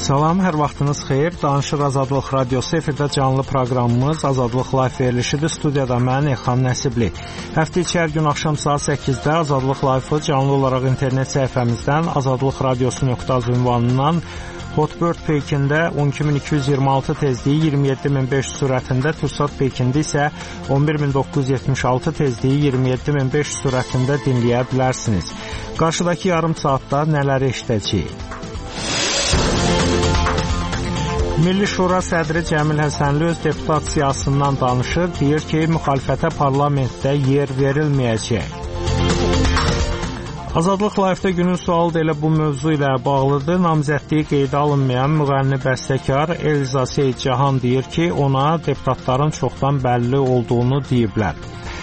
Salam, hər vaxtınız xeyir. Danışır Azadlıq Radiosu efirdə canlı proqramımız Azadlıq Live verilişidir. Studiyada mən Elxan Nəsibli. Həftə içi hər gün axşam saat 8-də Azadlıq Live-ı canlı olaraq internet səhifəmizdən azadlıqradiosu.az ünvanından Hotbird Peykində 12226 tezliyi 27500 sürətində, Tursat Peykində isə 11976 tezliyi 27500 sürətində dinləyə bilərsiniz. Qarşıdakı yarım saatda nələri eşidəcəyik? Milli Şura sədri Cəmil Həsənli öz deputat siyasından danışır, deyir ki, müxalifətə parlamentdə yer verilməyəcək. Azadlıq Live-da günün sualı da elə bu mövzu ilə bağlıdır. Namizədliyi qeydə alınmayan müğənni bəstəkar Elza Seyidcahan deyir ki, ona deputatların çoxdan bəlli olduğunu deyiblər.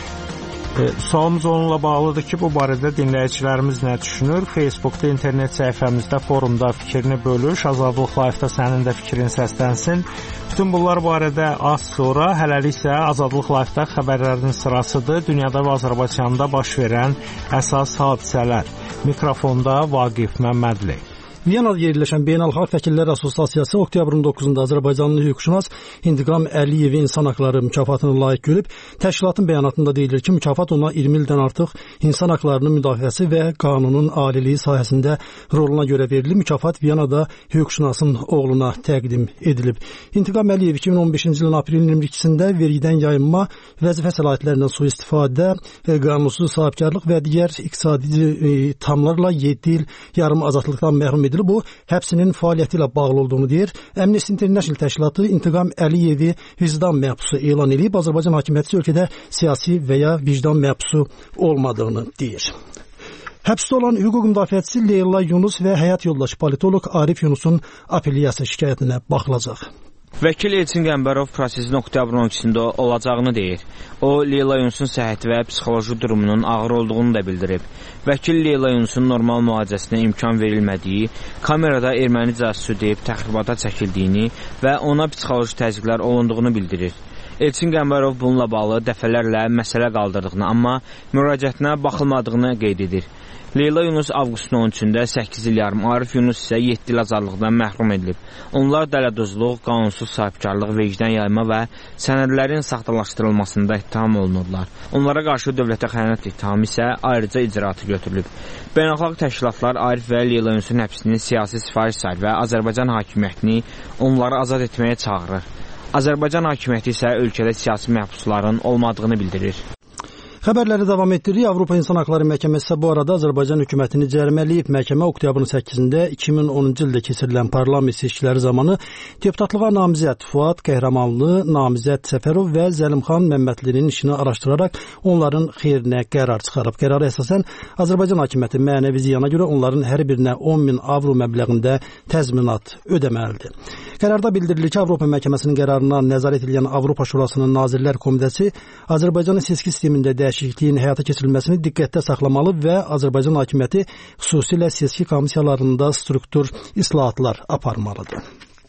Sualımız onunla bağlıdır ki, bu barədə dinləyicilərimiz nə düşünür? Facebookda, internet səhifəmizdə, forumda fikrini bölüş. Azadlıq Live-da sənin də fikrin səslənsin. Bütün bunlar barədə az sonra, hələlik isə Azadlıq Live-da xəbərlərin sırasıdır. Dünyada və Azərbaycanda baş verən əsas hadisələr. Mikrofonda Vaqif Məmmədli. Viyanada yerləşən Beynəlxalq Vəkillər Assosiasiyası oktyabrın 9-da Azərbaycanlı hüquqşünas İntiqam Əliyevi insan haqları mükafatını layiq görüb. Təşkilatın bəyanatında deyilir ki, mükafat ona 20 ildən artıq insan haqlarının müdafiəsi və qanunun aliliyi sahəsində roluna görə verilib. Mükafat Viyanada hüquqşünasın oğluna təqdim edilib. İntiqam Əliyev 2015-ci ilin aprelin 22-sində vergidən yayınma, vəzifə səlahiyyətlərindən sui-istifadə, qanunsuz sahibkarlıq və digər iqtisadi tamlarla 7 il yarım azadlıqdan məhrum edilib. Bu, həbsinin fəaliyyəti ilə bağlı olduğunu deyir. Amnesty International təşkilatı İntiqam Əliyevi vicdan məhbusu elan edib. Azərbaycan hakimiyyəti ölkədə siyasi və ya vicdan məhbusu olmadığını deyir. Həbsdə olan hüquq müdafiəçisi Leyla Yunus və həyat yoldaşı politoloq Arif Yunusun apellyasiya şikayətinə baxılacaq. Vəkil Elçin Qəmbərov prosesin oktyabrın 12-sində olacağını deyir. O, Leyla Yunusun səhhəti və psixoloji durumunun ağır olduğunu da bildirib. Vəkil Leyla Yunusun normal müalicəsinə imkan verilmədiyi, kamerada erməni casusu deyib təxribata çəkildiyini və ona psixoloji təzyiqlər olunduğunu bildirir. Elçin Qəmbərov bununla bağlı dəfələrlə məsələ qaldırdığını, amma müraciətinə baxılmadığını qeyd edir. Leyla Yunus avqustun 13-də 8 il yarım, Arif Yunus isə 7 il azadlıqdan məhrum edilib. Onlar dələduzluq, qanunsuz sahibkarlıq, vecdən yayma və sənədlərin saxtalaşdırılmasında ittiham olunurlar. Onlara qarşı dövlətə xəyanət ittihamı isə ayrıca icraatı götürülüb. Beynəlxalq təşkilatlar Arif və Leyla Yunusun həbsini siyasi sifariş sayır və Azərbaycan hakimiyyətini onları azad etməyə çağırır. Azərbaycan hakimiyyəti isə ölkədə siyasi məhbusların olmadığını bildirir. Xəbərləri davam etdiririk. Avropa İnsan Haqları Məhkəməsi bu arada Azərbaycan hökumətini cərimələyib. Məhkəmə oktyabrın 8-də 2010-cu ildə keçirilən parlament seçkiləri zamanı deputatlığa namizəd Fuad Qəhrəmanlı, namizəd Səfərov və Zəlimxan Məmmədlinin işini araşdıraraq onların xeyrinə qərar çıxarıb. Qərara əsasən Azərbaycan hakimiyyəti mənəvi ziyana görə onların hər birinə 10.000 avro məbləğində təzminat ödəməlidir. Qərarda bildirilir ki, Avropa Məhkəməsinin qərarına nəzarət edən Avropa Şurasının Nazirlər Komitəsi Azərbaycanın seçki sistemində dəyişikliyin həyata keçirilməsini diqqətdə saxlamalı və Azərbaycan hakimiyyəti xüsusilə seçki komissiyalarında struktur islahatlar aparmalıdır.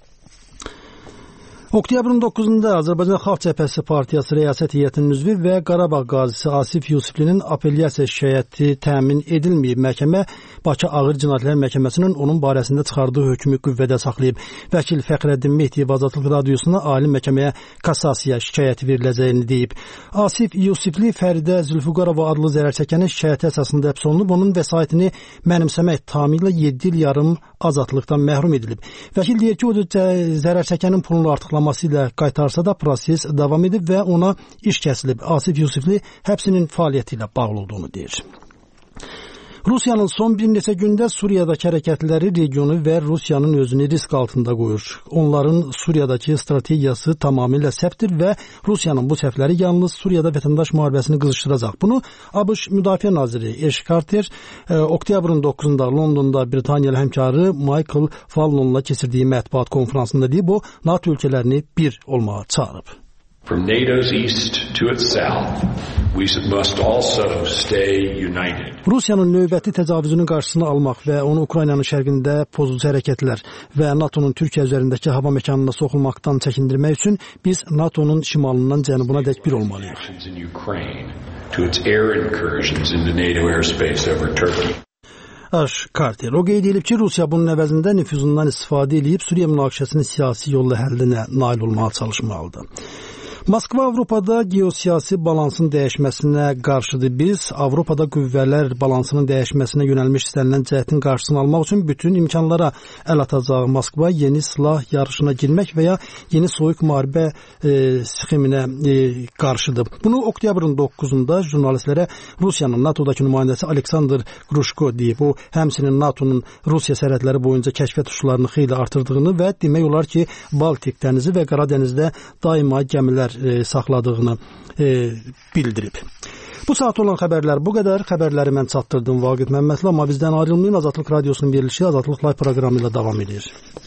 Oktyabrın 9-da Azərbaycan Xalq Cəbhəsi Partiyası Rəyasət Heyətinin üzvü və Qarabağ qazisi Asif Yusiflinin apellyasiya şikayəti təmin edilməyib. Məhkəmə Bakı Ağır Cinayətlər Məhkəməsinin onun barəsində çıxardığı hökmü qüvvədə saxlayıb. Vəkil Fəxrəddin Mehdiyev Azadlıq Radiosuna ali məhkəməyə kassasiya şikayəti veriləcəyini deyib. Asif Yusifli Fəridə Zülfüqarova adlı zərərçəkənin şikayəti əsasında həbs olunub. Onun vəsaitini mənimsəmək ittihamı ilə 7 il yarım azadlıqdan məhrum edilib. Vəkil deyir ki, o zərərçəkənin pulunu artıqlaması ilə qaytarsa da proses davam edib və ona iş kəsilib. Asif Yusifli həbsinin fəaliyyəti ilə bağlı olduğunu deyir. Rusiyanın son bir neçə gündə Suriyadakı hərəkətləri regionu və Rusiyanın özünü risk altında qoyur. Onların Suriyadakı strategiyası tamamilə səhvdir və Rusiyanın bu səhvləri yalnız Suriyada vətəndaş müharibəsini qızışdıracaq. Bunu ABŞ Müdafiə Naziri Ash Carter oktyabrın 9-da Londonda Britaniyalı həmkarı Michael Fallonla keçirdiyi mətbuat konferansında deyib, o NATO ölkələrini bir olmağa çağırıb. From NATO's east to its south, we must also stay united. Rusiyanın növbəti təcavüzünün qarşısını almaq və onu Ukraynanın şərqində pozucu hərəkətlər və NATO'nun Türkiyə üzərindəki hava məkanına soxulmaqdan çəkindirmək üçün biz NATO'nun şimalından cənubuna dək bir olmalıyıq. Ash Carter. O qeyd edib ki, Rusiya bunun əvəzində nüfuzundan istifadə edib Suriya münaqişəsinin siyasi yolla həllinə nail olmağa çalışmalıdır. Moskva Avropada geosiyasi balansın dəyişməsinə qarşıdır. Biz Avropada qüvvələr balansının dəyişməsinə yönəlmiş istənilən cəhdin qarşısını almaq üçün bütün imkanlara əl atacaq. Moskva yeni silah yarışına girmək və ya yeni soyuq müharibə sxeminə qarşıdır. Bunu oktyabrın 9-da jurnalistlərə Rusiyanın NATO'dakı nümayəndəsi Aleksandr Grushko deyib. O, həmçinin NATO'nun Rusiya sərhədləri boyunca kəşfiyyat uçuşlarını xeyli artırdığını və demək olar ki, Baltik dənizi və Qara dənizdə daima gəmilər saxladığını bildirib. Bu saat olan xəbərlər bu qədər. Xəbərləri mən çatdırdım Vaqif Məmmədli, amma bizdən ayrılmayın. Azadlıq Radiosunun verilişi Azadlıq Live proqramı ilə davam edir.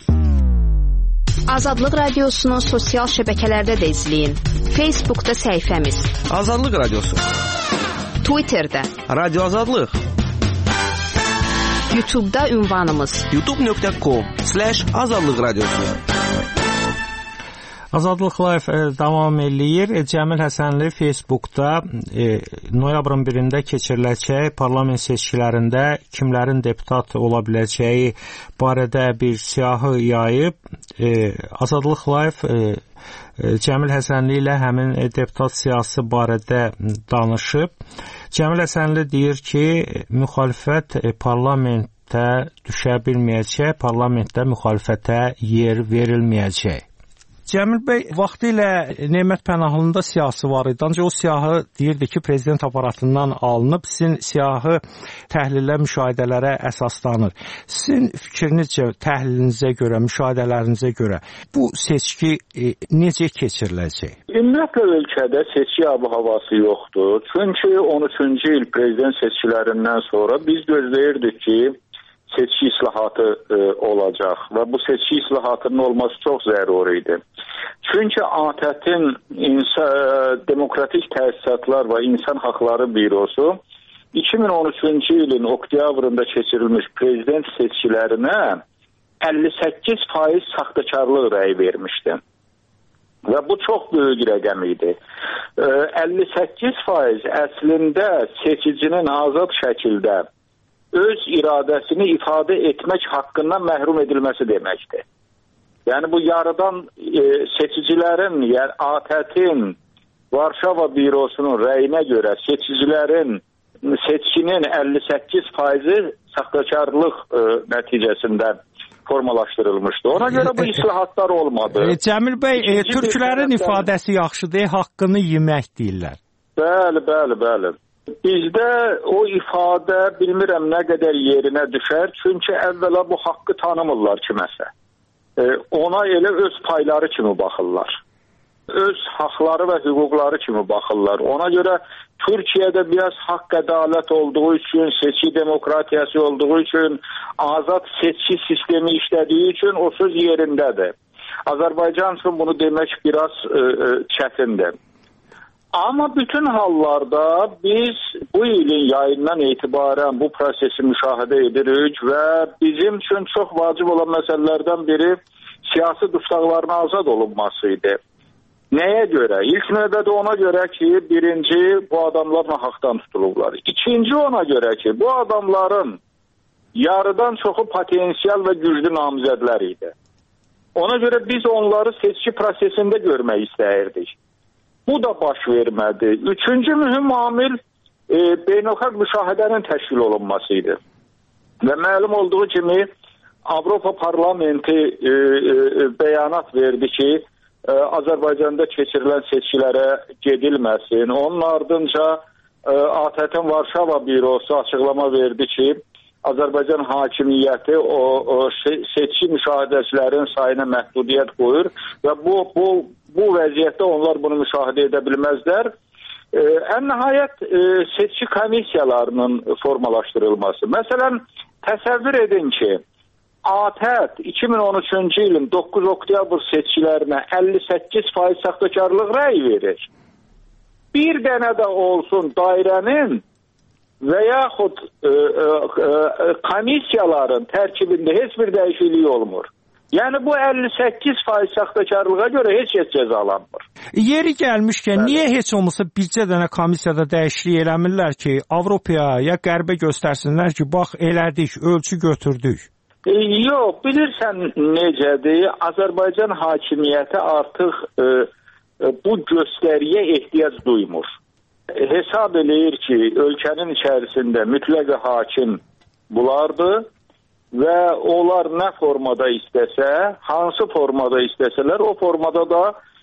Azadlıq Radiosunu sosial şəbəkələrdə də izləyin. Facebookda səhifəmiz Azadlıq Radiosu, Twitterdə Radio Azadlıq, YouTube'da ünvanımız youtube.com/Azadlıq Radiosu. Azadlıq Live davam eləyir. Cəmil Həsənli Facebookda noyabrın 1-də keçiriləcək parlament seçkilərində kimlərin deputat ola biləcəyi barədə bir siyahı yayıb. Azadlıq Live Cəmil Həsənli ilə həmin deputat siyasi barədə danışıb. Cəmil Həsənli deyir ki, müxalifət parlamentdə düşə bilməyəcək, parlamentdə müxalifətə yer verilməyəcək. Cəmil bəy, vaxtilə Nemət Pənahlının da siyahısı var idi. Ancaq o siyahı deyirdi ki, prezident aparatından alınıb, sizin siyahı təhlillə, müşahidələrə əsaslanır. Sizin fikrinizcə, təhlilinizə görə, müşahidələrinizə görə bu seçki necə keçiriləcək? Ümumiyyətlə ölkədə seçki ab-havası yoxdur. Çünki 13-cü il prezident seçkilərindən sonra biz gözləyirdik ki, seçki islahatı olacaq və bu seçki islahatının olması çox zəruri idi. Çünki ATƏT-in Demokratik Təsisatlar və İnsan Haqları Bürosu 2013-cü ilin oktyabrında keçirilmiş prezident seçkilərinə 58% saxtakarlıq rəyi vermişdi. Və bu çox böyük rəqəm idi. 58% əslində seçicinin azad şəkildə öz iradəsini ifadə etmək haqqından məhrum edilməsi deməkdir. Yəni bu yarıdan seçicilərin, yəni ATƏT-in Varşava bürosunun rəyinə görə seçicilərin seçkinin 58% saxtakarlıq nəticəsində formalaşdırılmışdı. Ona görə bu islahatlar olmadı. Cəmil bəy, türklərin ifadəsi yaxşıdır, haqqını yemək deyirlər. Bəli. Bizdə o ifadə bilmirəm nə qədər yerinə düşər, çünki əvvəla bu haqqı tanımırlar kiməsə. Ona elə öz payları kimi baxırlar. Öz haqları və hüquqları kimi baxırlar. Ona görə Türkiyədə biraz haqq ədalət olduğu üçün, seçki demokratiyası olduğu üçün, azad seçki sistemi işlədiyi üçün o söz yerindədir. Azərbaycan üçün bunu demək biraz çətindir. Amma bütün hallarda biz bu ilin yayından etibarən bu prosesi müşahidə edirik və bizim üçün çox vacib olan məsələlərdən biri siyasi dustaqların azad olunması idi. Nəyə görə? İlk növbədə ona görə ki, birinci, bu adamlar nahaqdan tutulublar. İkinci, ona görə ki, bu adamların yarıdan çoxu potensial və güclü namizədlər idi. Ona görə biz onları seçki prosesində görmək istəyirdik. Bu da baş vermədi. Üçüncü mühüm amil beynəlxalq müşahidənin təşkil olunması idi. Və məlum olduğu kimi Avropa Parlamenti bəyanat verdi ki, Azərbaycanda keçirilən seçkilərə gedilməsin. Onun ardınca ATƏT-in Varşava bürosu açıqlama verdi ki, Azərbaycan hakimiyyəti o seçki müşahidəçilərin sayına məhdudiyyət qoyur və bu vəziyyətdə onlar bunu müşahidə edə bilməzlər. Ən nəhayət seçki komissiyalarının formalaşdırılması. Məsələn, təsəvvür edin ki, ATƏT 2013-cü ilin 9 oktyabr seçkilərinə 58% saxtakarlıq rəyi verir. Bir dənə də olsun dairənin və yaxud komissiyaların tərkibində heç bir dəyişiklik olmur. Yəni bu 58% saxtakarlığa görə heç cəzalanmır. Yeri gəlmişkən, niyə heç olmasa bircə dənə komissiyada dəyişiklik eləmirlər ki, Avropaya ya Qərbə göstərsinlər ki, bax elədik, ölçü götürdük? Yox, bilirsən necədir? Azərbaycan hakimiyyəti artıq bu göstəriyə ehtiyac duymur. Hesab eləyir ki, ölkənin içərisində mütləq hakim bunlardır və onlar nə formada istəsə, hansı formada istəsələr, o formada da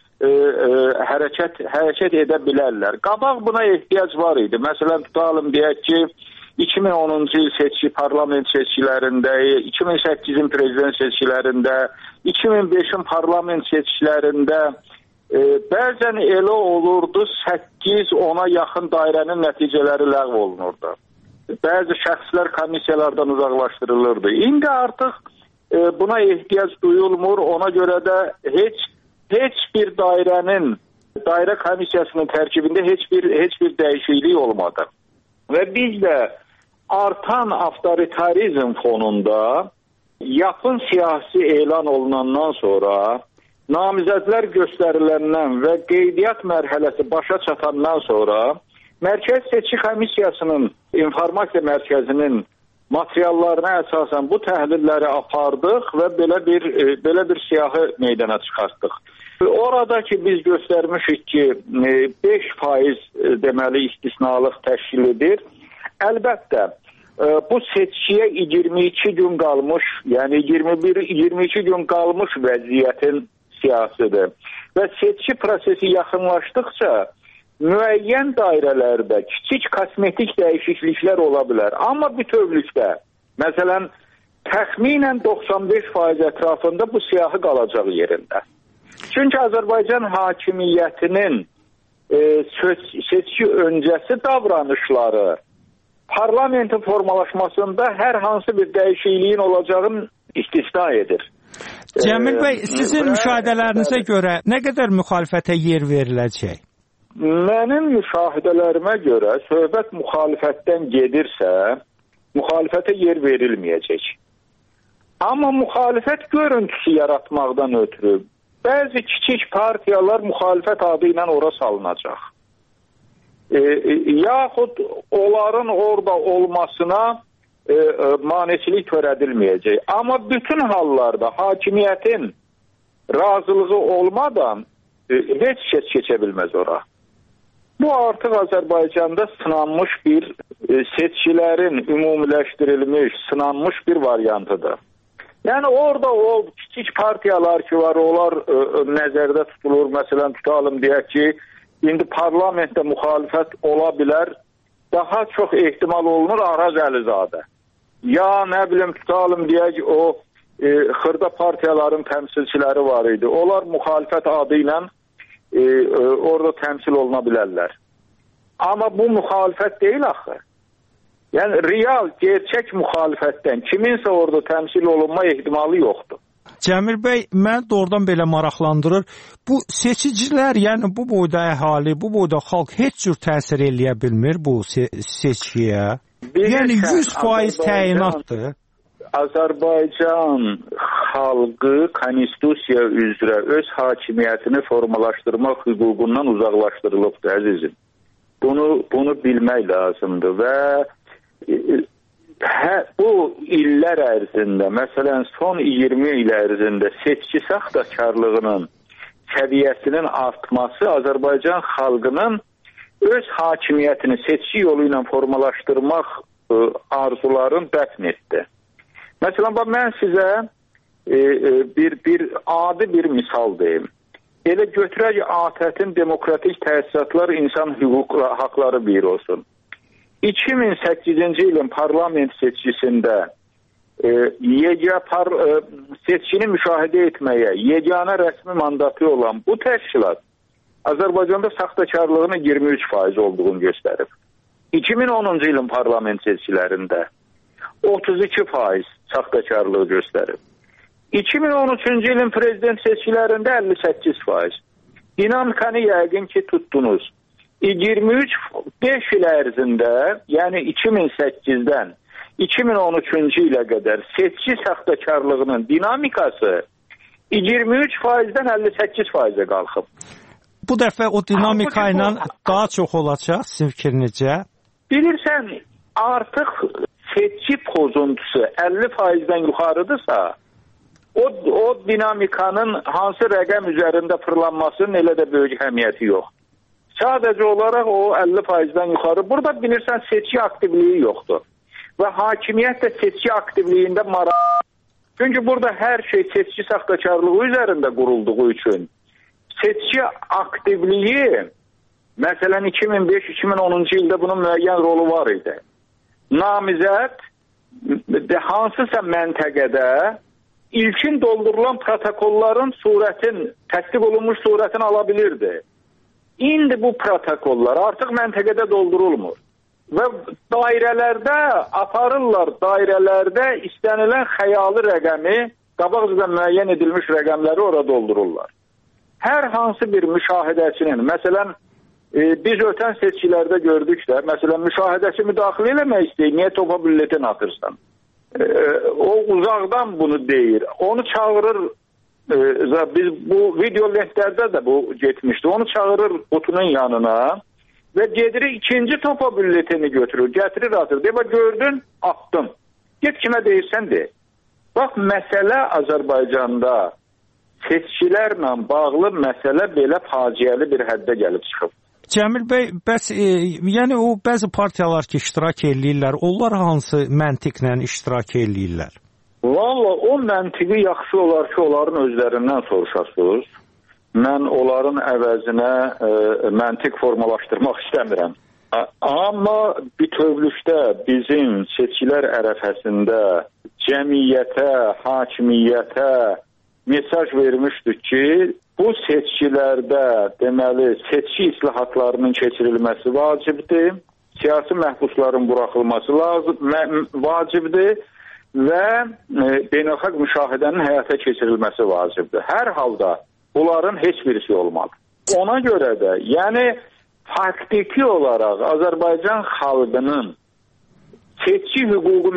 hərəkət edə bilərlər. Qabaq buna ehtiyac var idi. Məsələn, tutalım deyək ki, 2010-cu il parlament seçkilərində, 2008-in prezident seçkilərində, 2005-in parlament seçkilərində bəzən elə olurdu, 8-10-a yaxın dairənin nəticələri ləğv olunurdu. Bəzi şəxslər komissiyalardan uzaqlaşdırılırdı. İndi artıq buna ehtiyac duyulmur. Ona görə də heç bir dairə komissiyasının tərkibində heç bir dəyişiklik olmadı. Və biz də artan avtoritarizm fonunda yaxın siyasi elan olunandan sonra namizədlər göstəriləndən və qeydiyyat mərhələsi başa çatandan sonra Mərkəzi Seçki Komissiyasının informasiya mərkəzinin materiallarına əsasən bu təhlilləri apardıq və belə bir siyahı meydana çıxartdıq. Orada ki biz göstərmişik ki 5% deməli istisnalıq təşkil edir. Əlbəttə bu seçkiyə 22 gün qalmış, yəni 22 gün qalmış vəziyyətin siyasıdır. Və seçki prosesi yaxınlaşdıqca müəyyən dairələrdə kiçik kosmetik dəyişikliklər ola bilər. Amma bütövlükdə, məsələn, təxminən 95% ətrafında bu siyahı qalacaq yerində. Çünki Azərbaycan hakimiyyətinin seçki öncəsi davranışları parlamentin formalaşmasında hər hansı bir dəyişikliyin olacağını istisna edir. Cəmil bəy, sizin müşahidələrinizə görə nə qədər müxalifətə yer veriləcək? Mənim müşahidələrimə görə söhbət müxalifətdən gedirsə, müxalifətə yer verilməyəcək. Amma müxalifət görüntüsü yaratmaqdan ötürü bəzi kiçik partiyalar müxalifət adı ilə ora salınacaq. Yaxud onların orada olmasına maneçilik törədilməyəcək. Amma bütün hallarda hakimiyyətin razılığı olmadan heç kəs keçə bilməz ora. Bu artıq Azərbaycanda sınanmış bir seçkilərin ümumiləşdirilmiş, sınanmış bir variantıdır. Yəni orada o kiçik partiyalar ki var, onlar nəzərdə tutulur. Məsələn, tutalım deyək ki, indi parlamentdə müxalifət ola bilər, daha çox ehtimal olunur Araz Əlizadə. Ya nə bilim, tutalım deyək o xırda partiyaların təmsilçiləri var idi. Onlar müxalifət adı ilə orada təmsil oluna bilərlər. Amma bu müxalifət deyil axı. Yəni real, gerçək müxalifətdən kiminsə orada təmsil olunma ehtimalı yoxdur. Cəmil bəy, mən doğrudan belə maraqlandırır. Bu seçicilər, yəni bu boyda əhali, bu boyda xalq heç cür təsir eləyə bilmir bu seçkiyə. Yəni 100% təyinatdır. Azərbaycan xalqı konstitusiya üzrə öz hakimiyyətini formalaşdırmaq hüququndan uzaqlaşdırılıbdır, əzizim. Bunu bilmək lazımdır və bu illər ərzində, məsələn, son 20 il ərzində seçki saxtakarlığının səviyyəsinin artması Azərbaycan xalqının öz hakimiyyətini seçki yolu ilə formalaşdırmaq arzularını dəfn etdi. Məsələn, mən sizə adi bir misal deyim. Elə götürək ATƏT-in Demokratik Təsisatlar İnsan Haqları Bürosu. 2008-ci ilin parlament seçkisində seçkini müşahidə etməyə yeganə rəsmi mandatı olan bu təşkilat Azərbaycanda saxtakarlığının 23% olduğunu göstərib. 2010-cu ilin parlament seçkilərində 32% saxtakarlığı göstərib. 2013-cü ilin prezident seçkilərində 58%. Dinamikanı yəqin ki tutdunuz. 5 il ərzində, yəni 2008-dən 2013-cü ilə qədər seçki saxtakarlığının dinamikası 23%-dən 58%-ə qalxıb. Bu dəfə o dinamika ilə daha çox olacaq sizin fikrinizcə? Bilirsən, artıq seçki pozuntusu 50%-dən yuxarıdırsa, o dinamikanın hansı rəqəm üzərində fırlanmasının elə də böyük əhəmiyyəti yox. Sadəcə olaraq o 50%-dən yuxarı. Burada bilirsən seçki aktivliyi yoxdur. Və hakimiyyət də seçki aktivliyində maraq. Çünki burada hər şey seçki saxtakarlığı üzərində qurulduğu üçün seçki aktivliyi, məsələn 2005-2010-cu ildə bunun müəyyən rolu var idi. Namizəd hansısa məntəqədə ilkin doldurulan protokolların təsdiq olunmuş surətini ala bilirdi. İndi bu protokollar artıq məntəqədə doldurulmur. Və dairələrdə aparırlar, dairələrdə istənilən xəyali rəqəmi, qabaqcadan müəyyən edilmiş rəqəmləri orada doldururlar. Hər hansı bir müşahidəçinin, məsələn, biz ötən seçkilərdə gördük də, məsələn, müşahidəçi müdaxilə eləmək istəyir, niyə topa bülletin atırsan? O uzaqdan bunu deyir. Onu çağırır, biz bu video lentlərdə də bu getmişdi. Onu çağırır qutunun yanına və gedir ikinci topa bülletini götürür, gətirir atır. Deyir, gördün, attım. Get kimə deyirsən de. Bax, məsələ Azərbaycanda seçkilərlə bağlı məsələ belə faciəli bir həddə gəlib çıxıb. Cəmil bəy, yəni o bəzi partiyalar ki, iştirak eləyirlər, onlar hansı məntiqlə iştirak eləyirlər? Valla o məntiqi yaxşı olar ki, onların özlərindən soruşasınız. Mən onların əvəzinə məntiq formalaşdırmaq istəmirəm. Amma bütövlükdə bizim seçkilər ərəfəsində cəmiyyətə, hakimiyyətə mesaj vermişdik ki, bu seçkilərdə deməli seçki islahatlarının keçirilməsi vacibdir, siyasi məhbusların buraxılması vacibdir və beynəlxalq müşahidənin həyata keçirilməsi vacibdir. Hər halda bunların heç birisi olmadı. Ona görə də, yəni faktiki olaraq Azərbaycan xalqının seçki hüququ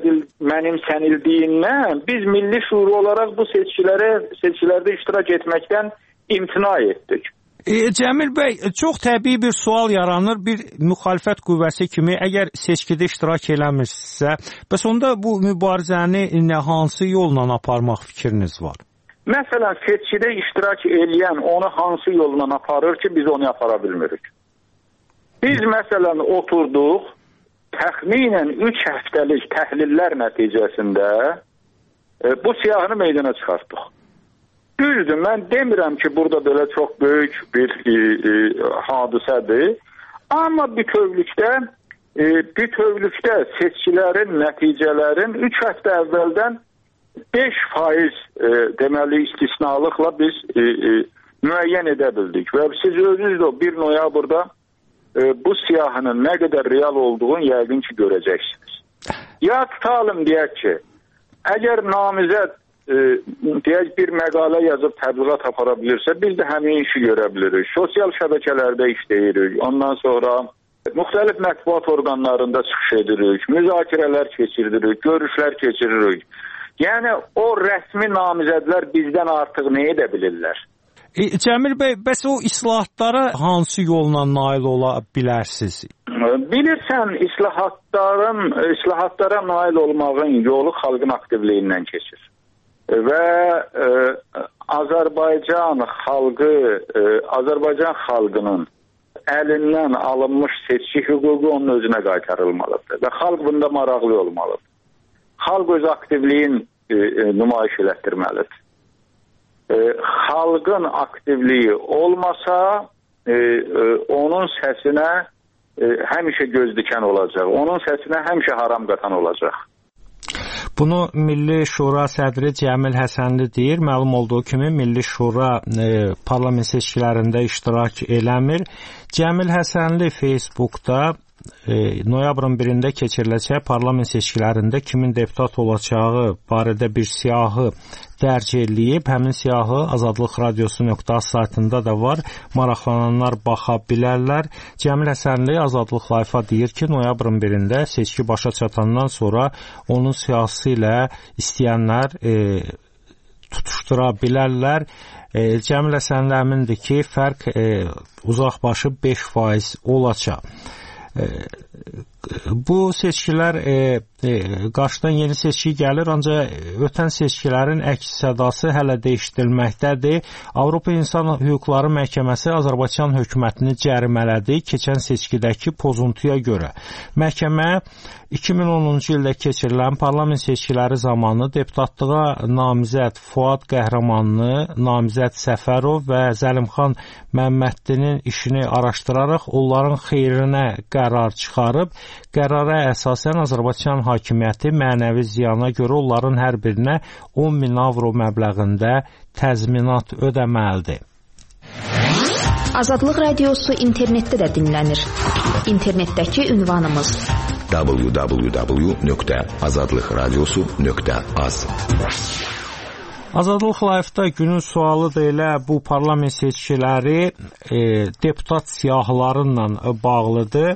mənimsənildiyindən biz milli şuuru olaraq bu seçkilərdə iştirak etməkdən imtina etdik. Cəmil bəy, çox təbii bir sual yaranır. Bir müxalifət qüvvəsi kimi əgər seçkidə iştirak eləmirsinizsə, bəs onda bu mübarizəni hansı yolla aparmaq fikriniz var? Məsələn, seçkidə iştirak eləyən onu hansı yolla aparır ki, biz onu apara bilmirik. Biz məsələn oturduq, təxminən 3 həftəlik təhlillər nəticəsində bu siyahını meydana çıxartdıq. Düzdür, mən demirəm ki, burada belə çox böyük bir hadisədir, amma bütövlükdə seçkilərin, nəticələrin 3 həftə əvvəldən 5% deməli istisnalıqla biz müəyyən edə bildik. Və siz özünüz də 1 noyabrda bu siyahının nə qədər real olduğunu yəqin ki, görəcəksiniz. Ya tutalım deyək ki, əgər namizəd deyək bir məqalə yazıb təbliğat apara bilirsə, biz də həmin işi görə bilirik. Sosial şəbəkələrdə işləyirik, ondan sonra müxtəlif mətbuat orqanlarında çıxış edirik, müzakirələr keçiririk, görüşlər keçiririk. Yəni, o rəsmi namizədlər bizdən artıq nə edə bilirlər? Cəmil bəy, bəs o islahatlara hansı yolla nail ola bilərsiniz? Bilirsən, islahatlara nail olmağın yolu xalqın aktivliyindən keçir. Və Azərbaycan xalqının əlindən alınmış seçki hüququ onun özünə qaytarılmalıdır. Və xalq bunda maraqlı olmalıdır. Xalq öz aktivliyin nümayiş elətdirməlidir. Xalqın aktivliyi olmasa, onun səsinə həmişə göz dikən olacaq. Onun səsinə həmişə haram qatan olacaq. Bunu Milli Şura sədri Cəmil Həsənli deyir. Məlum olduğu kimi Milli Şura parlament seçkilərində iştirak eləmir. Cəmil Həsənli Facebookda noyabrın 1-də keçiriləcək parlament seçkilərində kimin deputat olacağı barədə bir siyahı dərc eləyib. Həmin siyahı Azadlıq Radiosu.az saytında da var. Maraqlananlar baxa bilərlər. Cəmil Həsənli Azadlıq Life-a deyir ki, noyabrın 1-də seçki başa çatandan sonra onun siyahısı ilə istəyənlər tutuşdura bilərlər. Cəmilə sən də əmindir ki, fərq uzaqbaşı 5% olacaq. Bu seçkilər qarşıdan yeni seçki gəlir, ancaq ötən seçkilərin əks sədası hələ dəyişdirilməkdədir. Avropa İnsan Hüquqları Məhkəməsi Azərbaycan hökumətini cərimələdi keçən seçkidəki pozuntuya görə. Məhkəmə 2010-cu ildə keçirilən parlament seçkiləri zamanı deputatlığa namizəd Fuad Qəhrəmanlı, namizəd Səfərov və Zəlimxan Məmməddinin işini araşdıraraq onların xeyrinə qərar çıxarıb, qərara əsasən Azərbaycan hakimiyyəti mənəvi ziyana görə onların hər birinə 10.000 avro məbləğində təzminat ödəməlidir. Azadlıq Radiosu internetdə də dinlənir. İnternetdəki ünvanımız www.azadlıqradiosu.az. Azadlıq Live-da günün sualı da elə bu parlament seçkiləri deputat siyahılarıyla bağlıdır.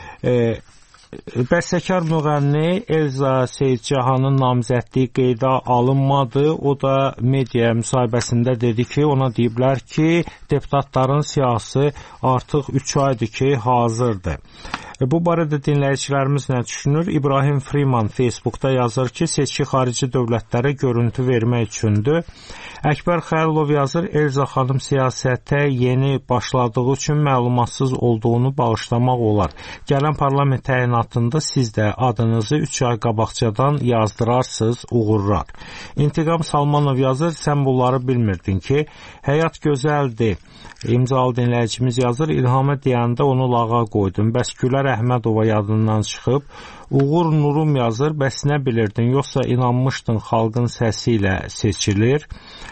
Bəstəkar müğənni Elza Seyidcahanın namizədliyi qeydə alınmadı. O da media müsahibəsində dedi ki, ona deyiblər ki, deputatların siyahısı artıq 3 aydır ki, hazırdır. Bu barədə dinləyicilərimiz nə düşünür? İbrahim Freeman Facebookda yazır ki, seçki xarici dövlətlərə görüntü vermək üçündür. Əkbər Xəlilov yazır, Elza xanım siyasətə yeni başladığı üçün məlumatsız olduğunu bağışlamaq olar. Gələn parlament təyinatında siz də adınızı 3 ay qabaqcadan yazdırarsınız, uğurlar. İntiqam Salmanov yazır, sən bunları bilmirdin ki, həyat gözəldir. İmzalı dinləyicimiz yazır, İlhamə deyəndə onu lağa qoydum. Bəs Gülər Əhmədova yadından çıxıb. Uğur Nurum yazır, bəs nə bilirdin, yoxsa inanmışdın xalqın səsi ilə seçilir.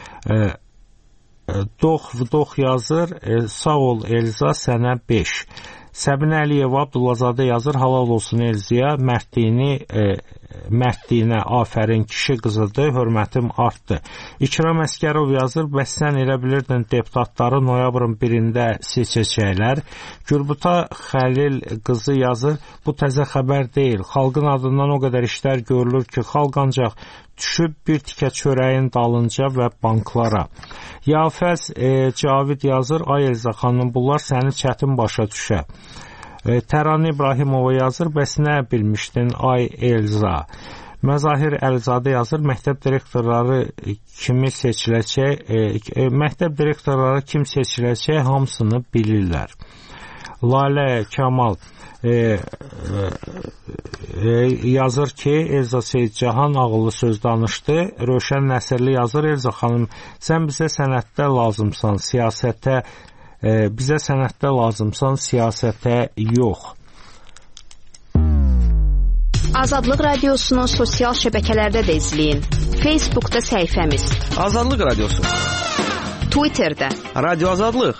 Dox yazır, sağ ol Elza, sənə 5. Səbinə Əliyev Abdullazadə yazır, halal olsun Elzaya, mərdliyinə afərin kişi qızıdır, hörmətim artdı. İkram Əskərov yazır, bəs sən elə bilirdin deputatları noyabrın 1-də seçəcəklər. Gülbuta Xəlil qızı yazır, bu təzə xəbər deyil. Xalqın adından o qədər işlər görülür ki, xalq ancaq düşüb bir tikə çörəyin dalınca və banklara. Yafəz Cavid yazır, ay Elza xanım, bunlar səni çətin başa düşə. Təran İbrahimova yazır, bəs nə bilmişdin ay Elza? Məzahir Əlzadə yazır, məktəb direktorları kim seçiləcək, hamısını bilirlər. Lalə Kamal yazır ki, Elza Seyidcahan ağıllı söz danışdı. Rövşən Nəsirli yazır, Elza xanım, sən bizə sənətdə lazımsan, siyasətə yox. Azadlıq Radiosunu sosial şəbəkələrdə də izləyin. Facebookda səhifəmiz Azadlıq Radiosu, Twitterdə Radio Azadlıq,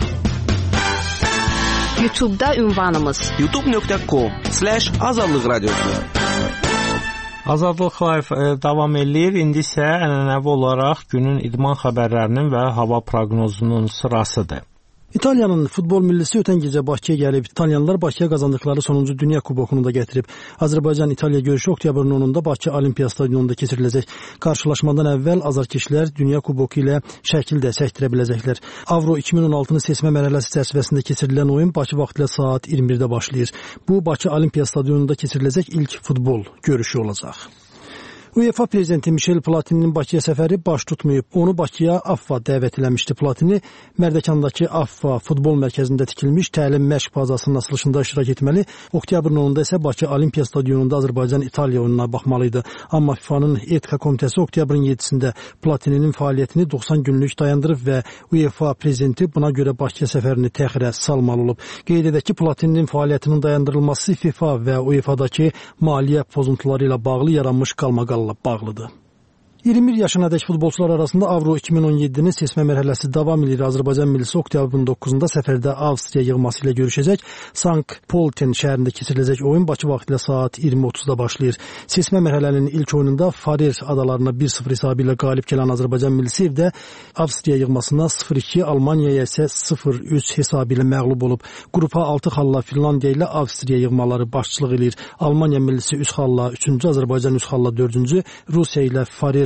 YouTube'da ünvanımız youtube.com/azadlıq radiosu. Azadlıq Live davam edir. İndi isə ənənəvi olaraq günün idman xəbərlərinin və hava proqnozunun sırasıdır. İtaliyanın futbol millisi ötən gecə Bakıya gəlib. İtalyanlar Bakıya qazandıqları sonuncu Dünya Kubokunu da gətirib. Azərbaycan-İtaliya görüşü oktyabrın 10-da Bakı Olimpiya Stadionunda keçiriləcək. Qarşılaşmadan əvvəl azarkeşlər Dünya Kuboku ilə şəkil də çəkdirə biləcəklər. Avro 2016-nın seçmə mərhələsi çərçivəsində keçirilən oyun Bakı vaxtı ilə saat 21-də başlayır. Bu, Bakı Olimpiya Stadionunda keçiriləcək ilk futbol görüşü olacaq. UEFA prezidenti Michel Platininin Bakıya səfəri baş tutmayıb. Onu Bakıya AFFA dəvət eləmişdi. Platini Mərdəkandakı AFFA futbol mərkəzində tikilmiş təlim məşq bazasının açılışında iştirak etməli. Oktyabrın 10-da isə Bakı Olimpiya Stadionunda Azərbaycan-İtaliya oyununa baxmalıydı. Amma FIFA-nın Etika Komitəsi oktyabrın 7-sində Platininin fəaliyyətini 90 günlük dayandırıb və UEFA prezidenti buna görə Bakıya səfərini təxirə salmalı olub. Qeyd edək ki, Platininin fəaliyyətinin dayandırılması FIFA və UEFA-dakı maliyyə pozuntuları ilə bağlı yaranmış qalmaqal bağlıdır. 21 yaşınadək futbolçular arasında Avro 2017-nin seçmə mərhələsi davam edir. Azərbaycan millisi oktyabrın 9-da səfərdə Avstriya yığması ilə görüşəcək. Sankt-Polten şəhərində keçiriləcək oyun Bakı vaxtı ilə saat 20:30-da başlayır. Seçmə mərhələnin ilk oyununda Farer adalarına 1-0 hesabı ilə qalib gələn Azərbaycan millisi evdə Avstriya yığmasına 0-2, Almaniyaya isə 0-3 hesabı ilə məğlub olub. Qrupa 6 xalla Finlandiya ilə Avstriya yığmaları başçılıq edir. Almaniya millisi 3 xalla 3-cü, Azərbaycan 3 xalla 4-cü, Rusiya ilə Farer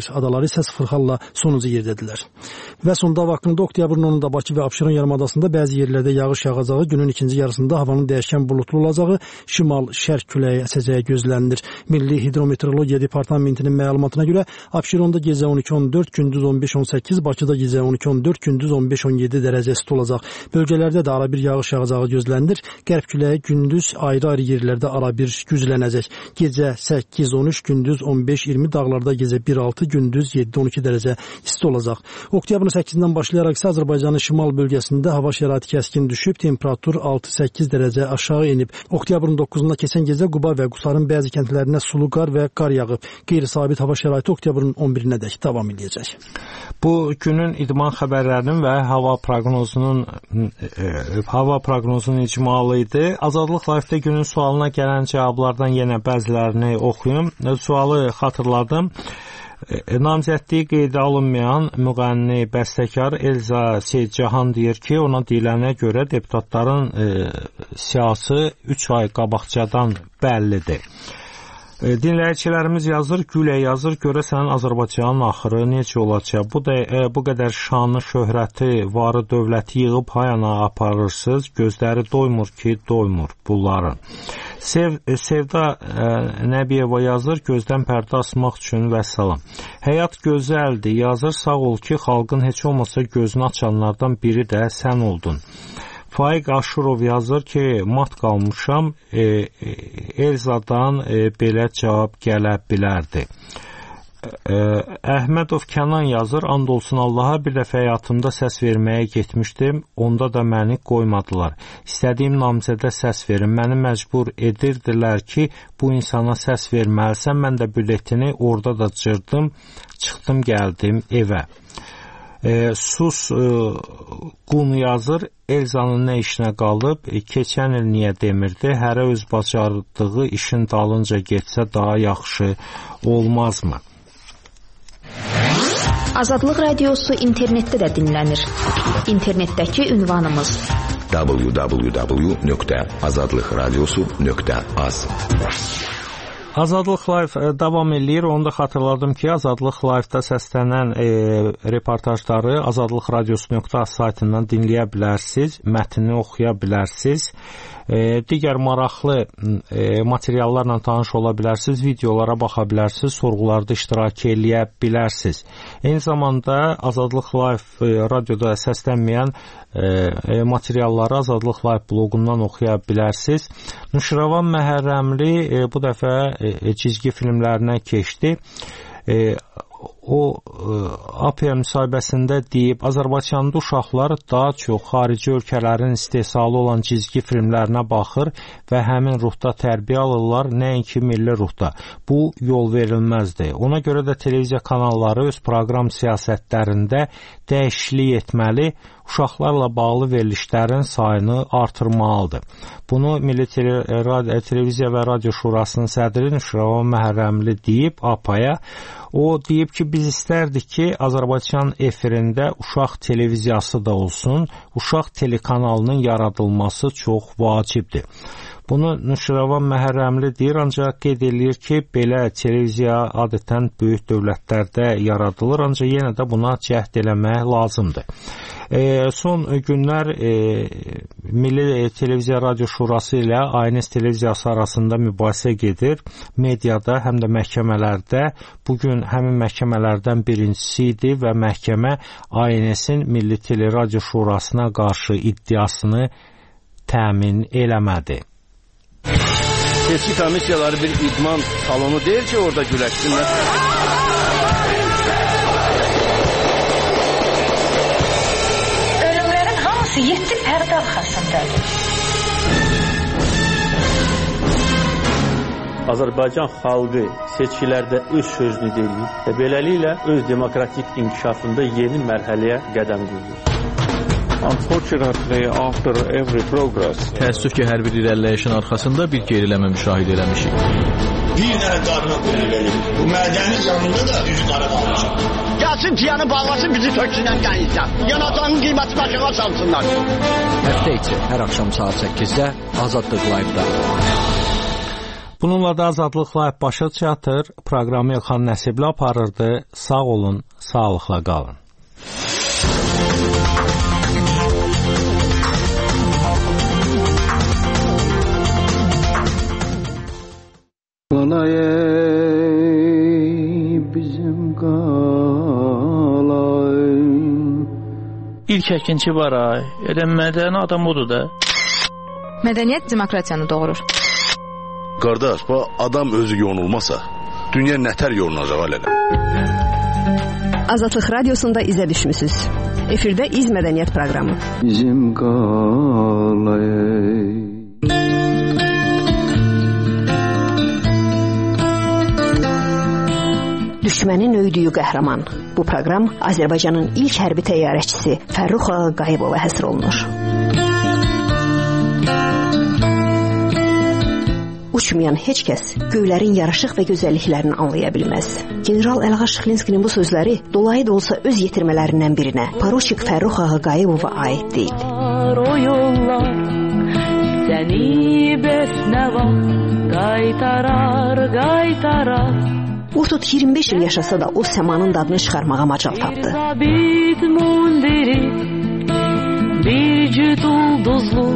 Kavkaz adaları isə 0 xalla sonuncu yerdədirlər. Və sonda hava haqqında oktyabrın 10-da Bakı və Abşeron yarımadasında bəzi yerlərdə yağış yağacağı, günün ikinci yarısında havanın dəyişkən buludlu olacağı, şimal-şərq küləyi əsəcəyi gözlənilir. Milli Hidrometeorologiya Departamentinin məlumatına görə Abşeronda gecə 12-14, gündüz 15-18, Bakıda gecə 12-14, gündüz 15-17 dərəcə isti olacaq. Bölgələrdə də ara bir yağış yağacağı gözlənilir. Qərb küləyi gündüz ayrı-ayrı yerlərdə ara bir güclənəcək. Gecə 8-13, gündüz 15-20, dağlarda gecə 1-6, gündüz 7-12 dərəcə isti olacaq. Oktyabrın 8-dən başlayaraq isə Azərbaycanın şimal bölgəsində hava şəraiti kəskin düşüb, temperatur 6-8 dərəcə aşağı enib. Oktyabrın 9-da keçən gecə Quba və Qusarın bəzi kəndlərinə sulu qar və qar yağıb. Qeyri-sabit hava şəraiti oktyabrın 11-nədək davam edəcək. Bu günün idman xəbərlərinin və hava proqnozunun icmalı idi. Azadlıq Live-də günün sualına gələn cavablardan yenə bəzilərini oxuyum. Sualı xatırladım. Namzədliyi qeydə alınmayan müğənni, bəstəkar Elza Seyidcahan deyir ki, ona deyilənə görə deputatların siyasi 3 ay qabaqcadan bəllidir. Dinləyicilərimiz yazır, Gülə yazır, görəsən Azərbaycanın axırı necə olacaq? Bu qədər şanı, şöhrəti, varı, dövləti yığıb hayana aparırsınız, gözləri doymur ki, doymur bunların. Sevda Nəbiyeva yazır, gözdən pərdə asmaq üçün vəssalam. Həyat gözəldir, yazır, sağ ol ki, xalqın heç olmasa gözünü açanlardan biri də sən oldun. Faiq Aşurov yazır ki, mat qalmışam, Elzadan belə cavab gələ bilərdi. Əhmədov Kənan yazır, and olsun Allaha, bir dəfə həyatımda səs verməyə getmişdim, onda da məni qoymadılar. İstədiyim namizədə səs verin, məni məcbur edirdilər ki, bu insana səs verməlisən, mən də bülletini orada da cırdım, çıxdım, gəldim evə. Sus Qun yazır, Elzanın nə işinə qalıb, keçən il niyə demirdi, hərə öz bacardığı işin dalınca getsə daha yaxşı olmazmı? Azadlıq Radiosu internetdə də dinlənir. İnternetdəki ünvanımız www.azadlıqradiosu.az. Azadlıq Live davam edir. Onu da xatırladım ki, Azadlıq Live-da səslənən reportajları azadlıqradiosu.az saytından dinləyə bilərsiniz, mətnini oxuya bilərsiniz. Digər maraqlı materiallarla tanış ola bilərsiniz, videolara baxa bilərsiniz, sorğularda iştirak eləyə bilərsiniz. Eyni zamanda Azadlıq Live radioda səslənməyən materialları Azadlıq Live bloqundan oxuya bilərsiniz. Nuşravan Məhərrəmli bu dəfə cizgi filmlərinə keçdi. O APM müsahibəsində deyib, Azərbaycanda uşaqlar daha çox xarici ölkələrin istehsalı olan cizgi filmlərinə baxır və həmin ruhda tərbiyə alırlar, nəinki milli ruhda. Bu yol verilməzdir. Ona görə də televiziya kanalları öz proqram siyasətlərində dəyişiklik etməli, uşaqlarla bağlı verilişlərin sayını artırmalıdır. Bunu Milli Televiziya və Radio Şurasının sədri Nuşravan Məhərrəmli deyib APA-ya. O deyib ki, biz istərdik ki, Azərbaycan efirində uşaq televiziyası da olsun, uşaq telekanalının yaradılması çox vacibdir. Bunu Nuşravan Məhərrəmli deyir, ancaq qeyd edir ki, belə televiziya adətən böyük dövlətlərdə yaradılır, ancaq yenə də buna cəhd eləmək lazımdır. Son günlər Milli Televiziya Radio Şurası ilə ANS televiziyası arasında mübahisə gedir. Mediada, həm də məhkəmələrdə. Bugün həmin məhkəmələrdən birincisi idi və məhkəmə ANS-in Milli Teleradio Şurasına qarşı iddiasını təmin eləmədi. Seçki komissiyaları bir idman salonu deyil ki, orada güləşsinlər. Ölümlərin hamısı 7 pərdə arxasındadır. Azərbaycan xalqı seçkilərdə öz sözünü deyir və beləliklə öz demokratik inkişafında yeni mərhələyə qədəm qoyur. Unfortunately, after every progress, təəssüf ki, hər bir irəliləyişin arxasında bir geriləmə müşahidə eləmişik. Bir dənə qarına qulun verir. Bu mədənin yanında da üzü qara qalmışıq. Gəlsin piyanı bağlasın, bizi töksünən qənizdən. Yanacağının qiyməti başına salsınlar. Həftə içi hər axşam saat 8-də Azadlıq Live-da. Bununla da Azadlıqla başa çatır. Proqramı Elxan Nəsibli aparırdı. Sağ olun, sağlıqla qalın. İlk əkinçi var ay. Elə mədəni adam odur da. Mədəniyyət demokratiyanı doğurur. Qardaş, bu adam özü yonulmasa, dünya nətər yolunacaq alələ? Azadlıq Radiosunda izə düşmüsünüz. Efirdə İz Mədəniyyət proqramı. Bizim qalayı. Düşmənin öydüyü qəhrəman. Bu proqram Azərbaycanın ilk hərbi təyyarəçisi Fərrux Ağayevova həsr olunur. Uçmayan heç kəs göylərin yaraşıq və gözəlliklərini anlaya bilməz. General Əlğa Şıxlinskinin bu sözləri dolayı da olsa öz yetirmələrindən birinə, Poruçik Fərrux Ağayevova aid deyil. O yollar səni bəsnəva qaytarar. Urtut 25 il yaşasa da o səmanın dadını çıxarmağa macal tapdı. Bir cüt ulduzlu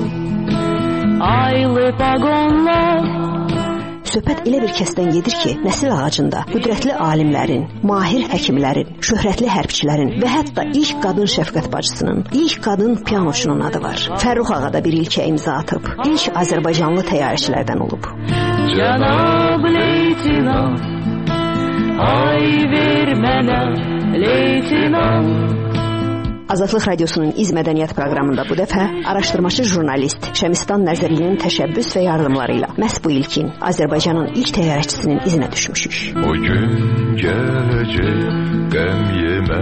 aylı paqonlar. Söhbət elə bir kəsdən gedir ki, nəsil ağacında qüdrətli alimlərin, mahir həkimlərin, şöhrətli hərbçilərin və hətta ilk qadın şəfqət bacısının, ilk qadın pianoçunun adı var. Fərrux Ağa da bir ilkə imza atıb. İlk Azərbaycanlı təyyarəçilərdən olub. Cənab leytinant, ay ver mənə leytinant. Azadlıq Radiosunun İz Mədəniyyət proqramında bu dəfə araşdırmaçı jurnalist Şəmistan Nərzəlinin təşəbbüs və yardımları ilə məhz bu ilkin Azərbaycanın ilk təyyarəçisinin izinə düşmüşük. O gün gələcək, qəm yemə.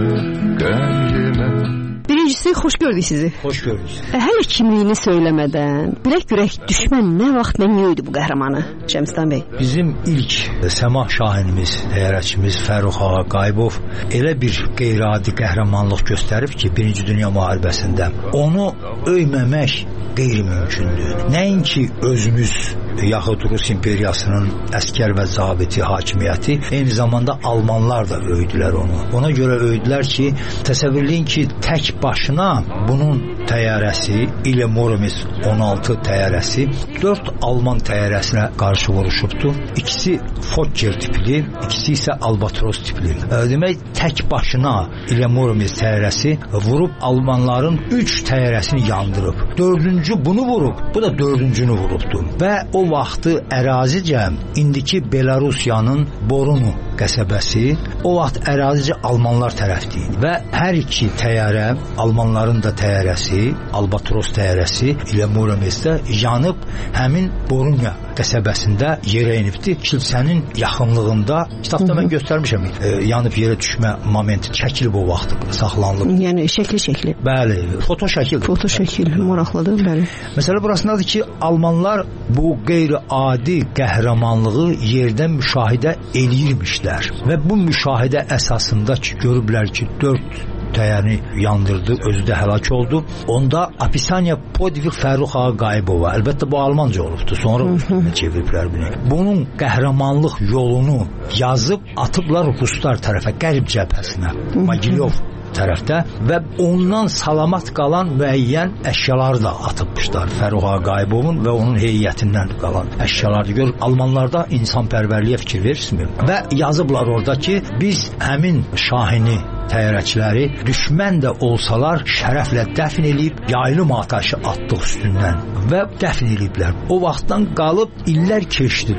Birincisi, xoş gördük sizi. Xoş gördük. Hələ kimliyini söyləmədən, bilək-görək düşmən nə vaxt nə niyə idi bu qəhrəmanı, Şəmistan bəy? Bizim ilk səmah şahinimiz, təyyarəçimiz Fərrux Ağayevov elə bir qeyri-adi qəhrəmanlıq göstərib ki, Birinci Dünya müharibəsində onu öyməmək qeyri-mümkündür. Nəinki özümüz yaxud Rus imperiyasının əskər və zabiti hakimiyyəti, eyni zamanda Almanlar da öydülər onu. Ona görə öydülər ki, təsəvvürləyin ki, tək başına bunun təyyarəsi, İle Muromets 16 təyyarəsi 4 Alman təyyarəsinə qarşı vuruşubdu. İkisi Fokker tipli, ikisi isə Albatros tipli. Demək, tək başına İle Muromets təyyarəsi vurub Almanların 3 təyyarəsini yandırıb. 4-cü bunu vurub, bu da 4-cünü vurubdu. Və o vaxtı ərazicə indiki Belarusiyanın Borunu qəsəbəsi o vaxt ərazicə Almanlar tərəfdeydi və hər iki təyyarə, Almanların da təyyarəsi, Albatros təyyarəsi ilə Murometsdə yanıb həmin Borunya qəsəbəsində yerə inibdi. Kilsənin yaxınlığında, kitabda mən göstərmişəm, yanıb yerə düşmə momenti çəkilib o vaxt, saxlanılıb. Yəni şəkli. Bəli, foto şəkil. Foto şəkil, maraqlıdır, bəli. Məsələ burasındadır ki, Almanlar bu qeyri-adi qəhrəmanlığı yerdən müşahidə eləyirmişlər və bu müşahidə əsasında ki, görüblər ki, 4 təyyarəni yandırdı, özü də həlak oldu. Onda Apisaniya Podvig Fərrux Ağayevova, əlbəttə bu Almanca olubdu, sonra çeviriblər bunu. Bunun qəhrəmanlıq yolunu yazıb atıblar Ruslar tərəfə, Qərb cəbhəsinə, Mogilyov tərəfdə və ondan salamat qalan müəyyən əşyaları da atıbmışlar Fərrux Ağayevovun və onun heyətindən qalan əşyaları. Gör, Almanlarda insanpərvərliyə fikir verirsiniz və yazıblar orada ki, biz həmin şahini təyyarəçiləri düşmən də olsalar şərəflə dəfn eləyib, yaylım atəşi atdıq üstündən və dəfn eləyiblər. O vaxtdan qalıb illər keçdi,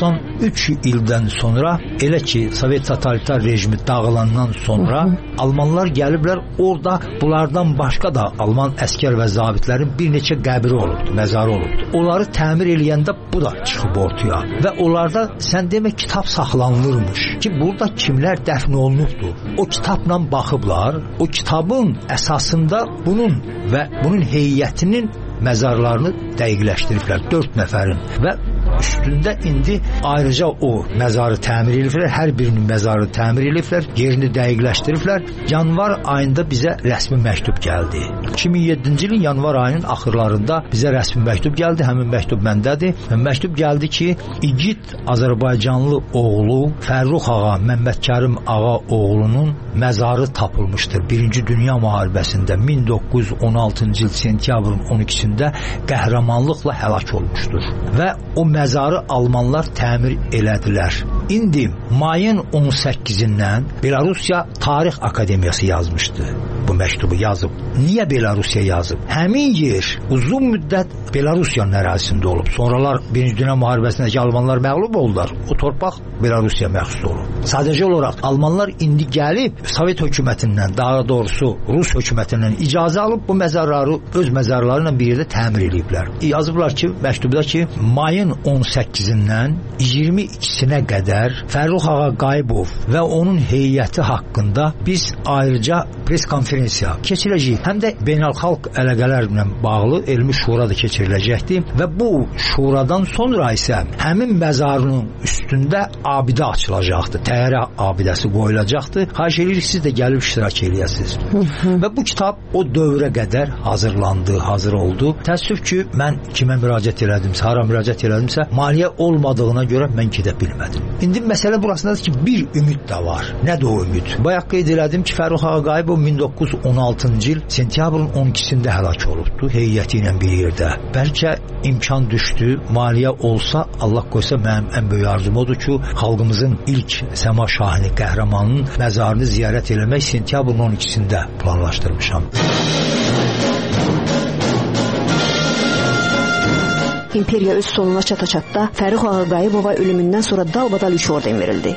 93 ildən sonra, elə ki Sovet totalitar rejimi dağılandan sonra Almanlar gəliblər, orada bunlardan başqa da Alman əskər və zabitlərin bir neçə qəbri olubdu, məzarı olubdu. Onları təmir eləyəndə bu da çıxıb ortaya və onlarda sən demə kitab saxlanılırmış ki, burada kimlər dəfn olunubdu. O kitabla baxıblar, o kitabın əsasında bunun və bunun heyətinin məzarlarını dəqiqləşdiriblər, 4 nəfərin və üstündə indi ayrıca o məzarı təmir ediblər, hər birinin məzarını təmir ediblər, yerini dəqiqləşdiriblər. Yanvar ayında bizə rəsmi məktub gəldi. 2007-ci ilin yanvar ayının axırlarında bizə rəsmi məktub gəldi. Həmin məktub məndədir. Məktub gəldi ki, igid Azərbaycanlı oğlu Fərrux ağa, Məmmədkərim ağa oğlunun məzarı tapılmışdır. 1-ci Dünya müharibəsində 1916-cı il sentyabrın 12-sində qəhrəmanlıqla həlak olmuşdur. Və o məzarı almanlar təmir elədilər. İndi mayın 18-dən Belarusiya Tarix Akademiyası yazmışdı. Bu məktubu yazıb. Niyə Belarusiya yazıb? Həmin yer uzun müddət Belarusiyanın ərazisində olub. Sonralar 1-ci Dünya müharibəsindəki almanlar məğlub oldular. O torpaq Belarusiya məxsus olub. Sadəcə olaraq almanlar indi gəlib Sovet hökumətindən, daha doğrusu Rus hökumətindən icazə alıb bu məzarları öz məzarları ilə bir yerdə təmir ediblər. Yazıblar ki, məktubda ki, mayın 18-dən 22-sinə qədər Fərrux ağa Qayıbov və onun heyəti haqqında biz ayrıca pres konferensiya keçirəcəyik. Həm də beynəlxalq əlaqələrlə bağlı elmi şura da keçiriləcəkdir və bu şuradan sonra isə həmin məzarının üstündə abidə açılacaqdır. Təyyarə abidəsi qoyulacaqdır. Xahiş edirik siz də gəlib iştirak eləyəsiniz. Və bu kitab o dövrə qədər hazırlandı, hazır oldu. Təəssüf ki, mən kimə müraciət elədimsə, hara müraciət elədimsə, maliyyə olmadığına görə mən gedə bilmədim. İndi məsələ burasındadır ki, bir ümid də var. Nədir o ümid? Bayaq qeyd elədim ki, Fərrux ağa Qayıbov 1916-cı il sentyabrın 12-sində həlak olubdu, heyəti ilə bir yerdə. Bəlkə imkan düşdü, maliyyə olsa, Allah qoysa mənim ən böyük arzum odur ki, xalqımızın ilk Səma Şahini qəhrəmanının məzarını ziyarət eləmək sentyabrın 12-sində planlaşdırmışam. İmperiya öz sonuna çata-çatda Fərrux ağa Qayıbova ölümündən sonra dalbadal 3 orden verildi.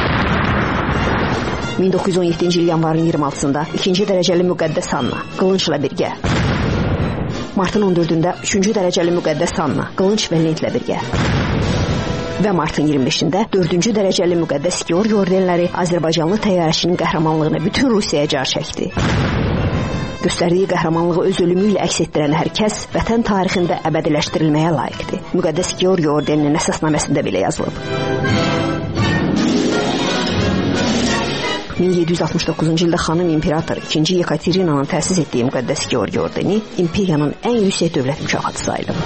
1917-ci il yanvarın 26-sında 2-ci dərəcəli müqəddəs Anna, qılıncla birgə. Martın 14-də 3-cü dərəcəli müqəddəs Anna, qılınc və lentlə birgə. Və martın 25-də 4-cü dərəcəli müqəddəs Georgi ordenləri Azərbaycanlı təyyarəçinin qəhrəmanlığını bütün Rusiyaya car çəkdi. Göstərdiyi qəhrəmanlığı öz ölümü ilə əks etdirən hər kəs vətən tarixində əbədiləşdirilməyə layiqdir. Müqəddəs Georgi ordeninin əsasnaməsində belə yazılıb. 1769-cu ildə xanım imperator 2. Yekaterinanın təsis etdiyi müqəddəs Georgi ordeni imperiyanın ən yüksək dövlət mükafatı sayılıb.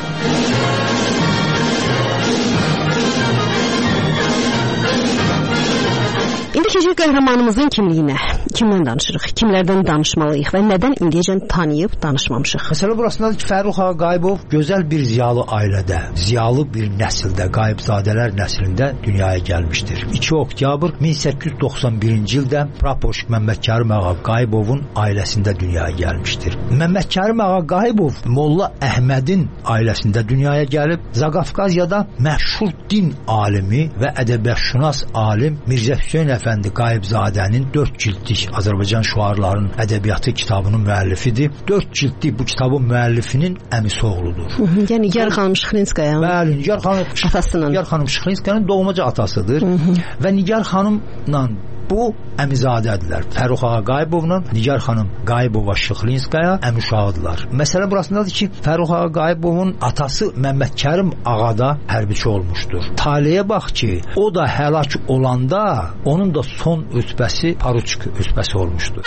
İndi keçək qəhrəmanımızın kimliyinə. Kimdən danışırıq? Kimlərdən danışmalıyıq və nədən indiyəcən tanıyıb danışmamışıq? Məsələ burasındadır ki, Fərrux ağa Qayıbov gözəl bir ziyalı ailədə, ziyalı bir nəsildə, Qayıbzadələr nəslində dünyaya gəlmişdir. 2 oktyabr 1891-ci ildə Prapoşk Məmmədkərim ağa Qayıbovun ailəsində dünyaya gəlmişdir. Məmmədkərim ağa Qayıbov Molla Əhmədin ailəsində dünyaya gəlib, Zaqafqaziyada məşhur din alimi və ədəbiyyatşünas alim Mirzə Hüseyn Əfəndi Qayıbzadənin 4 cildlik Azərbaycan şüarlarının ədəbiyyatı kitabının müəllifidir. 4 cildlik bu kitabın müəllifinin əmisi oğludur. Yəni Nigar xanım Şıxlinskaya. Bəli, Nigar xanım atasının. Nigar xanım Şıxlinskayanın doğmaca atasıdır. Və Nigar xanımla bu əmizadədirlər. Fərrux ağa Qayıbovla Nigar xanım Qayıbova Şıxlinskaya əmişağıdırlar. Məsələ burasındadır ki, Fərrux ağa Qayıbovun atası Məmmədkərim ağa da hərbiçi olmuşdur. Taleyə bax ki, o da həlak olanda onun da son rütbəsi poruçik rütbəsi olmuşdur.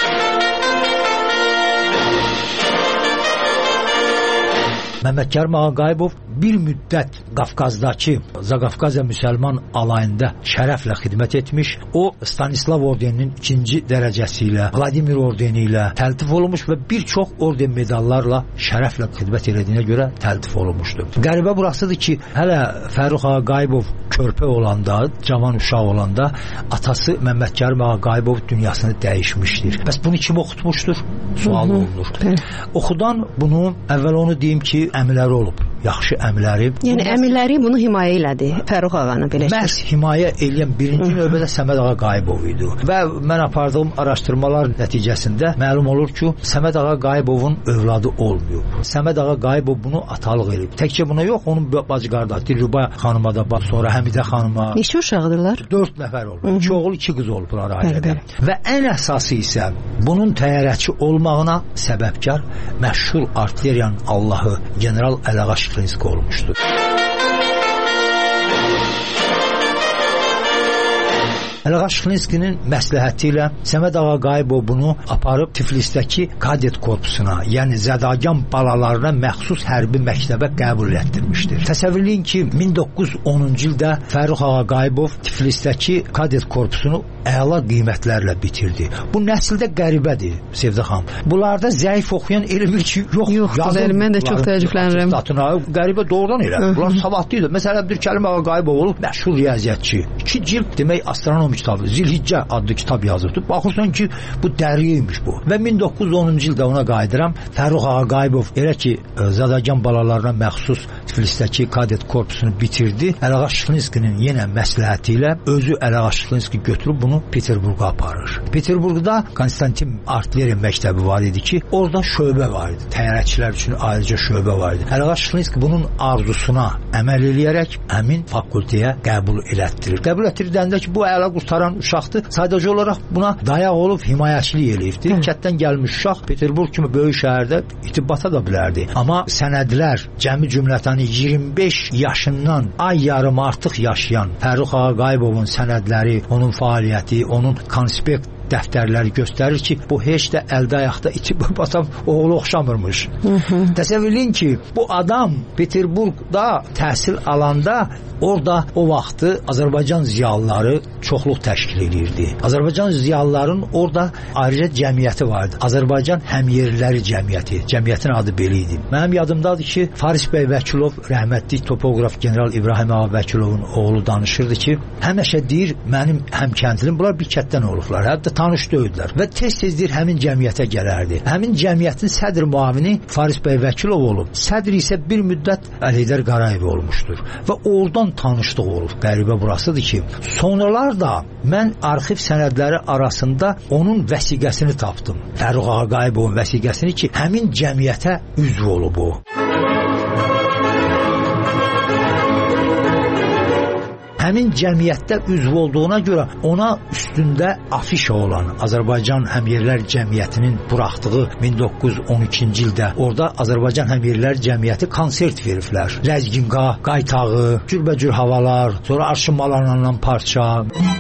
Məmmədkərim ağa Qayıbov bir müddət Qafqazdakı Zaqafqaziya müsəlman alayında şərəflə xidmət etmiş. O Stanislav ordeninin 2-ci dərəcəsi ilə, Vladimir ordeni ilə təltif olunmuş və bir çox orden medallarla şərəflə xidmət etdiyinə görə təltif olunmuşdur. Qəribə burasıdır ki, hələ Fərrux ağa Qayıbov körpə olanda, cavan uşaq olanda atası Məmmədkərim ağa Qayıbov dünyasını dəyişmişdir. Bəs bunu kim oxutmuşdur? Sual olunur. Oxudan bunu, əvvəl onu deyim ki, əmiləri olub. Yaxşı əmiləri. Yəni əmiləri bunu himayə elədi. Fərrux ağanı belə. Məhz himayə eləyən birinci növbədə Səməd ağa Qayıbov idi. Və mən apardığım araşdırmalar nəticəsində məlum olur ki, Səməd ağa Qayıbovun övladı olmayıb. Səməd ağa Qayıbov bunu atalıq eləyib. Təkcə buna yox, onun bacı qardaşı Dilruba xanıma da bax, sonra Həmidə xanıma. Neçə uşaqdırlar? 4 nəfər olub. 2 oğul, 2 qız olublar ailədə. Və ən əsası isə bunun təyyarəçi olmağına səbəbkar məşhur artilleriyanın Allahı general Əlağa Şıxlinski olmuşdur. Ələğa Şıxlinskinin məsləhəti ilə Səməd Ağaqayıbov bunu aparıb Tiflisdəki kadet korpusuna, yəni zədagan balalarına məxsus hərbi məktəbə qəbul etdirmişdir. Təsəvvürləyin ki, 1910-cu ildə Fərrux Ağaqayıbov Tiflisdəki kadet korpusunu əla qiymətlərlə bitirdi. Bu nəsildə qəribədir, Sevdə xanım. Bunlarda zəif oxuyan elmir ki, yoxdur. Mən də çox təəccüblənirəm. Qəribə doğrudan elə. Bunlar savadlı idi. Məsələn, Abdülkərim Ağaqayıbov olub məşhur riyaziyyatçı. 2 cild demək astronomi kitabı, Zilhiccə adlı kitab yazıbdı. Baxırsan ki, bu dəriymiş bu. Və 1910-cu ildə ona qayıdıram. Fərrux Ağaqayıbov elə ki, zədagan balalarına məxsus Tiflisdəki kadet korpusunu bitirdi. Ələğa Şıxlinskinin yenə məsləhəti ilə özü Ələğa Şıxlinski götürüb bunu Peterburqa aparır. Peterburqda Konstantin Artilleriya məktəbi var idi ki, orada şöbə var idi. Təyyarəçilər üçün ayrıca şöbə var idi. Ələğa Şıxlinski bunun arzusuna əməl eləyərək həmin fakültəyə qəbul elətdirir. Qəbul etdirdəndə ki, bu əla qurtaran uşaqdır. Sadəcə olaraq buna dayaq olub himayəçilik eləyibdi. Kətdən gəlmiş uşaq Peterburq kimi böyük şəhərdə itibata da bilərdi. Amma sənədlər cəmi cümlətəni 25 yaşından ay yarım artıq yaşayan Fərrux Ağaqayıbovun sənədləri, onun fəaliyyəti, onun konspekt dəftərləri göstərir ki, bu heç də əldə ayaqda itib batan oğlu oxşamırmış. Təsəvvürləyin ki, bu adam Peterburqda təhsil alanda orada o vaxtı Azərbaycan ziyalıları çoxluq təşkil edirdi. Azərbaycan ziyalıların orada ayrıca cəmiyyəti vardı. Azərbaycan Həmyerliləri Cəmiyyəti. Cəmiyyətin adı belə idi. Mənim yadımdadır ki, Faris bəy Vəkilov, rəhmətli topoqraf general İbrahim ağa Vəkilovun oğlu danışırdı ki, həmişə deyir, mənim həmkəndlim bunlar bir kətdən olublar. Hətta tanış döyüdülər və tez-tez deyir həmin cəmiyyətə gələrdi. Həmin cəmiyyətin sədr müavini Faris bəy Vəkilov olub. Sədr isə bir müddət Əlheydər Qarayev olmuşdur və oradan tanışlıq olub. Qəribə burasıdır ki, sonralar da mən arxiv sənədləri arasında onun vəsiqəsini tapdım. Fərrux Ağaqayıbovun vəsiqəsini ki, həmin cəmiyyətə üzv olub o. Həmin cəmiyyətdə üzv olduğuna görə ona üstündə afişa olan Azərbaycan Həmyerlər Cəmiyyətinin buraxdığı 1912-ci ildə orada Azərbaycan Həmyerlər Cəmiyyəti konsert veriblər. Ləzginqa, qaytağı, cürbəcür havalar, sonra arşınmalarla parça.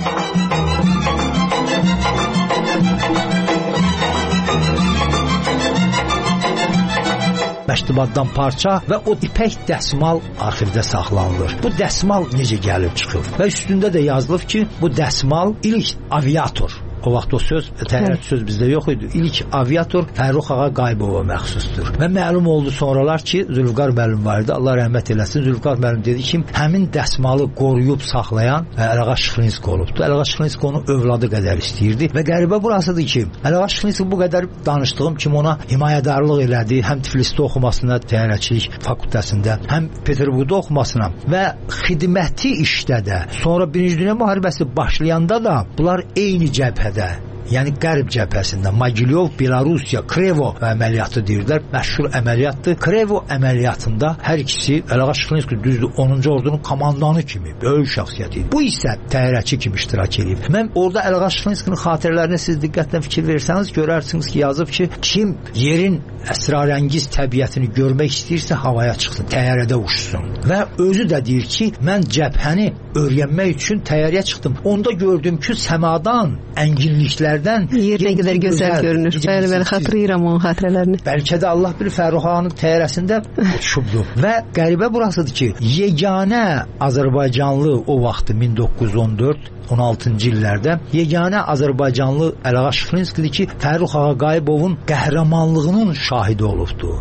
Məktubaddan parça və o ipək dəsmal arxivdə saxlanılır. Bu dəsmal necə gəlib çıxıb? Və üstündə də yazılıb ki, bu dəsmal ilk aviator. O vaxt o söz, təyyarəçi söz bizdə yox idi. İlk aviator Fərrux Ağaqayıbova məxsusdur. Və məlum oldu sonralar ki, Zülfüqar müəllim var idi. Allah rəhmət eləsin. Zülfüqar müəllim dedi ki, həmin dəsmalı qoruyub saxlayan Ələğa Şıxlinski olubdu. Ələğa Şıxlinski onu övladı qədər istəyirdi və qəribə burasıdır ki, Ələğa Şıxlinski bu qədər danışdığım kimi ona himayədarlıq elədi. Həm Tiflisdə oxumasına, təyyarəçilik fakültəsində, həm Peterburqda oxumasına və xidməti işdə də. Sonra Birinci Dünya müharibəsi başlayanda da bunlar eyni cəbhədə, yəni Qərb cəbhəsində Mogilyov, Belarusiya, Krevo əməliyyatı deyirlər. Məşhur əməliyyatdır. Krevo əməliyyatında hər ikisi Ələğa Şıxlinski düzdür 10-cu ordunun komandanı kimi böyük şəxsiyyət idi. Bu isə təyyarəçi kimi iştirak edib. Mən orada Ələğa Şıxlinskinin xatirələrinə siz diqqətlə fikir versəniz görərsiniz ki, yazıb ki, kim yerin əsrarəngiz təbiətini görmək istəyirsə havaya çıxsın, təyyarədə uçsun. Və özü də deyir ki, mən cəbhəni öyrənmək üçün təyyarəyə çıxdım. Onda gördüm ki, səmadan ənginliklər yer nə qədər gözəl görünür. Bəli, xatırlayıram onun xatirələrini. Bəlkə də Allah bilir Fərrux ağanın təyyarəsində uçubdu. Və qəribə burasıdır ki, yeganə Azərbaycanlı o vaxtı 1914-16-cı illərdə yeganə Azərbaycanlı Ələğa Şıxlinskidir ki, Fərrux Ağaqayıbovun qəhrəmanlığının şahidi olubdu.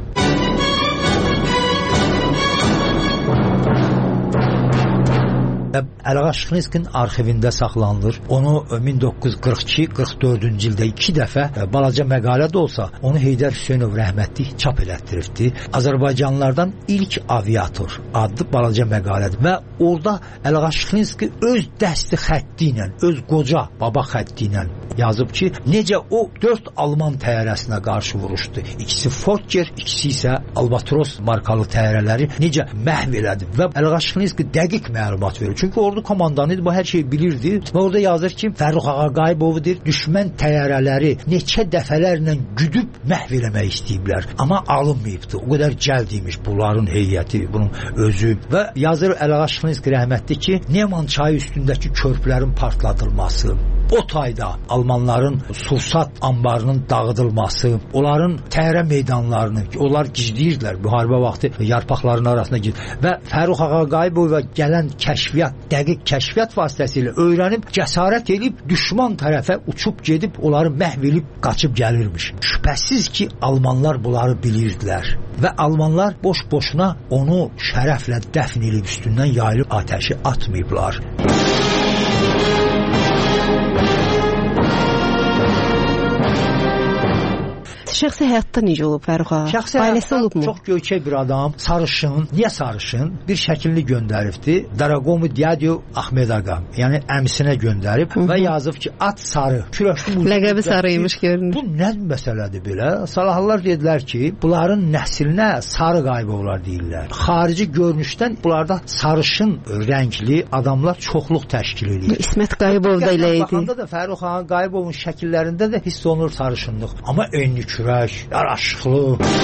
Ələğa Şıxlinskinin arxivində saxlanılır. Onu 1942-44-cü ildə 2 dəfə balaca məqalə də olsa, onu Heydər Hüseynov rəhmətli çap elətdiribdi. Azərbaycanlılardan ilk aviator adlı balaca məqalədir. Və orada Ələğa Şıxlinski öz dəsti xətti ilə, öz qoca baba xətti ilə yazıb ki, necə o 4 Alman təyyarəsinə qarşı vuruşdu. İkisi Fokker, ikisi isə Albatros markalı təyyarələri necə məhv elədi və Əlğaşxlinski dəqiq məlumat verir. Çünki ordu komandanı idi, bu hər şeyi bilirdi və orada yazır ki, Fərrux Ağaqayibovudur, düşmən təyyarələri neçə dəfələrlə güdüb məhv eləmək istəyiblər. Amma alınmayıbdı. O qədər cəld imiş bunların heyəti, bunun özü və yazır Əlğaşxlinski rəhmətli ki, Neman çayı üstündəki körpülərin partladılması, o tayda Almanların sursat anbarının dağıdılması, onların təyyarə meydanlarını, onlar gizləyirdilər müharibə vaxtı yarpaqların arasına gir və Fərrux Ağaqayibova gələn kəşfiyyat, dəqiq kəşfiyyat vasitəsilə öyrənib, cəsarət edib düşman tərəfə uçub gedib, onları məhv edib qaçıb gəlirmiş. Şübhəsiz ki, Almanlar bunları bilirdilər və Almanlar boş-boşuna onu şərəflə dəfn edib üstündən yayılıb atəşi atmayıblar. Şəxsi həyatda necə olub Fərrux ağa? Şəxsi həyatda çox görkək bir adam, sarışın. Niyə sarışın? Bir şəkilli göndəribdi. Daragomu Diadio Ahmed ağa, yəni əmisinə göndərib və yazıb ki, at sarı. Ləqəbi sarıymış görünür. Bu nə məsələdir belə? Salahlılar dedilər ki, bunların nəslinə sarı Qayıbovlar deyirlər. Xarici görünüşdən bunlarda sarışın rəngli adamlar çoxluq təşkil edir. İsmət Qayıbov da elə idi. Baxanda da Fərrux Ağaqayibovun şəkillərində də hiss olunur sarışınlıq. Amma enli kürək, yaraşıqlı.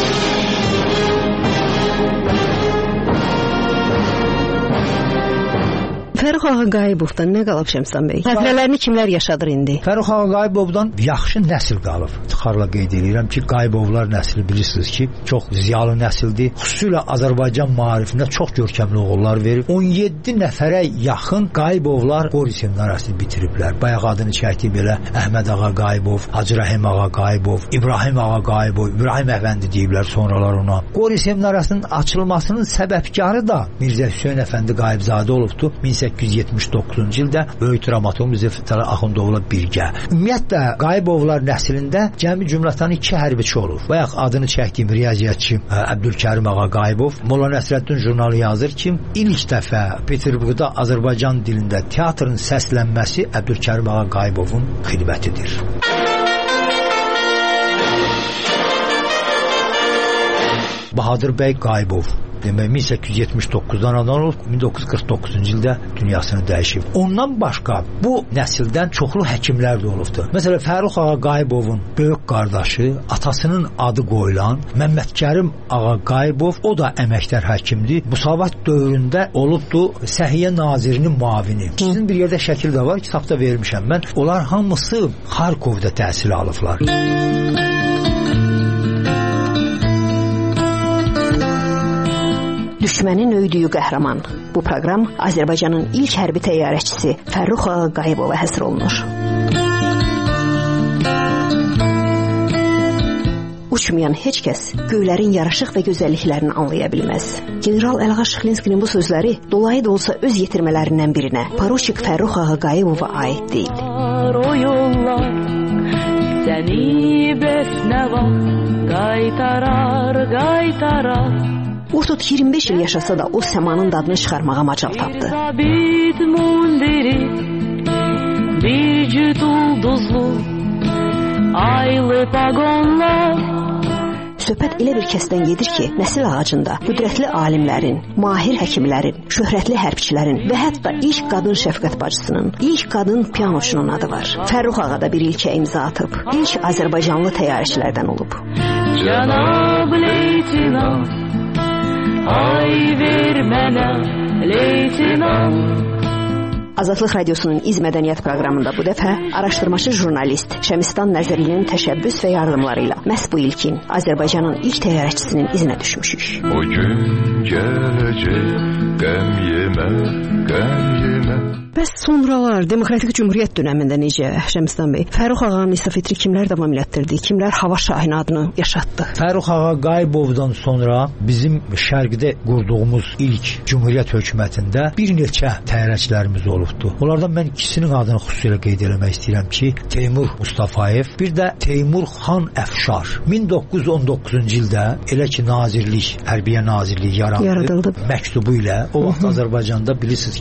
Fərrux Ağaqayibovdan nə qalıb Şəmstan bəy? Xatirələrini kimlər yaşadır indi? Fərrux Ağaqayibovdan yaxşı nəsil qalıb. İftixarla qeyd edirəm ki, Qayıbovlar nəsli bilirsiniz ki, çox ziyalı nəsildir. Xüsusilə Azərbaycan maarifində çox görkəmli oğullar verib. 17 nəfərə yaxın Qayıbovlar Qori seminariyasını bitiriblər. Bayaq adını çəkdiyim belə Əhməd Ağaqayibov, Hacı Rəhim Ağaqayibov, İbrahim Ağaqayibov, İbrahim Əfəndi deyiblər sonralar ona. Qori seminariyasının açılmasının səbəbkarı da Mirzə Hüseyn Əfəndi Qayıbzadə olubdu. 1879-cu ildə böyük dramaturq Mirzə Fətəli Axundovla birgə. Ümumiyyətlə Qayıbovlar nəslində cəmi cümlətan 2 hərbiçi olur. Bayaq adını çəkdiyim riyaziyyatçı Əbdülkərim Ağaqayibov Molla Nəsrəddin jurnalı yazır ki, ilk dəfə Peterburqda Azərbaycan dilində teatrın səslənməsi Əbdülkərim Ağaqayibovun xidmətidir. Bahadır bəy Qayıbov demək 1879-dan anadan olub 1949-cu ildə dünyasını dəyişib. Ondan başqa bu nəsildən çoxlu həkimlər də olubdu. Məsələn, Fərrux Ağaqayibovun böyük qardaşı, atasının adı qoyulan Məmmədkərim Ağaqayibov, o da əməkdar həkimdir. Müsavat dövründə olubdu Səhiyyə Nazirinin müavini. Sizin bir yerdə şəkil də var, kitabda vermişəm mən. Onlar hamısı Xarkovda təhsil alıblar. Düşmənin öydüyü qəhrəman. Bu proqram Azərbaycanın ilk hərbi təyyarəçisi Fərrux Ağaqayibova həsr olunur. Uçmayan heç kəs göylərin yaraşıq və gözəlliklərini anlaya bilməz. General Əlğaşxlinskinin bu sözləri dolayı da olsa öz yetirmələrindən birinə, Poruçik Fərrux Ağaqayibova aid deyil. O yollar səni bəsnəva qaytarar. Urtut 25 il yaşasa da o səmanın dadını çıxarmağa macal tapdı. Bir cüt ulduzlu aylı pagonlar. Söhbət elə bir kəsdən gedir ki, nəsil ağacında qüdrətli alimlərin, mahir həkimlərin, şöhrətli hərbçilərin və hətta ilk qadın şəfqət bacısının, ilk qadın pianoçunun adı var. Fərrux ağa da bir ilkə imza atıb, ilk Azərbaycanlı təyyarəçilərdən olub. Cənab leytinant, ay ver mənə leytinant. Azadlıq Radiosunun İz Mədəniyyət proqramında bu dəfə araşdırmaçı jurnalist Şəmistan Nəzərinin təşəbbüs və yardımları ilə məhz bu ilkin Azərbaycanın ilk təyyarəçisinin izinə düşmüşük. O gün gələcək, qəm yemə, qəm yemə. Bəs sonralar Demokratik Cümhuriyyət dönəmində necə Şəmistan bəy? Fərrux ağanın istafetri kimlər davam elətdirdi? Kimlər Hava Şahin adını yaşatdı? Fərrux Ağaqayibovdan sonra bizim şərqdə qurduğumuz ilk Cümhuriyyət hökumətində bir neçə təyyarəçilərimiz olubdu. Onlardan mən ikisinin adını xüsusilə qeyd etmək istəyirəm ki, Teymur Mustafayev, bir də Teymur Xan Əfşar. 1919-cu ildə elə ki Nazirlik, Hərbiyə Nazirliyi yaradıldı. Məktubu ilə o vaxt Azərbaycanda bilirsiniz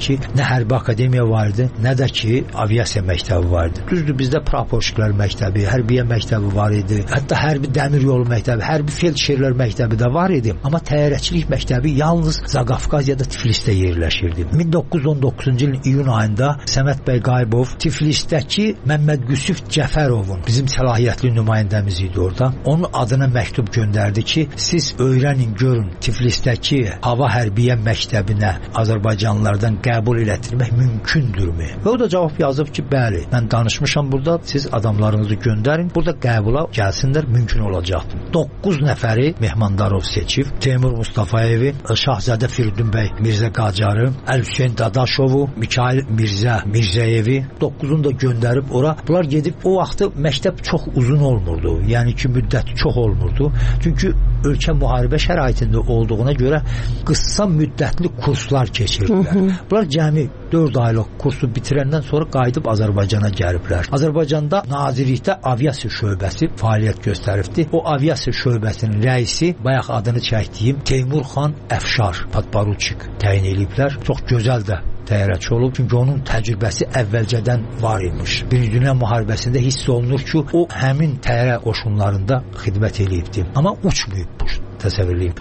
ki, nə hərbi akademiya var idi, nə də ki, aviasiya məktəbi var idi. Düzdür, bizdə praporçilər məktəbi, hərbiyə məktəbi var idi. Hətta hərbi dəmir yolu məktəbi, hərbi feldşerlər məktəbi də var idi. Amma təyyarəçilik məktəbi yalnız Zaqafqaziyada, Tiflisdə yerləşirdi. 1919-cu ilin iyun ayında Səməd bəy Qayıbov Tiflisdəki Məmməd Yusuf Cəfərovun, bizim səlahiyyətli nümayəndəmiz idi orada. Onun adına məktub göndərdi ki, siz öyrənin, görün, Tiflisdəki hava hərbiyə məktəbinə Azərbaycanlılardan qəbul elətdirmək mümkündürmü? Və o da cavab yazıb ki, bəli, mən danışmışam burada, siz adamlarınızı göndərin, burada qəbula gəlsinlər, mümkün olacaq. 9 nəfəri Mehmandarov seçib, Teymur Mustafayevi, Şahzadə Firidun bəy Mirzə Qacarı, Əl-Hüseyn Dadaşovu, Mikail Mirzə Mirzəyevi 9-unu da göndərib ora. Bunlar gedib, o vaxtı məktəb çox uzun olmurdu, yəni ki, müddəti çox olmurdu. Çünki ölkə müharibə şəraitində olduğuna görə qısa müddətli kurslar keçirdilər. Bunlar cəmi 4 aylıq kursu bitirəndən sonra qayıdıb Azərbaycana gəliblər. Azərbaycanda nazirlikdə aviasiya şöbəsi fəaliyyət göstəribdi. O aviasiya şöbəsinin rəisi, bayaq adını çəkdiyim Teymur xan Əfşar podporuçik təyin ediblər. Çox gözəl də təyyarəçi olub, çünki onun təcrübəsi əvvəlcədən var imiş. Birinci Dünya müharibəsində hiss olunur ki, o həmin təyyarə qoşunlarında xidmət edibdi. Amma uçmayıb bu, təsəvvür edib.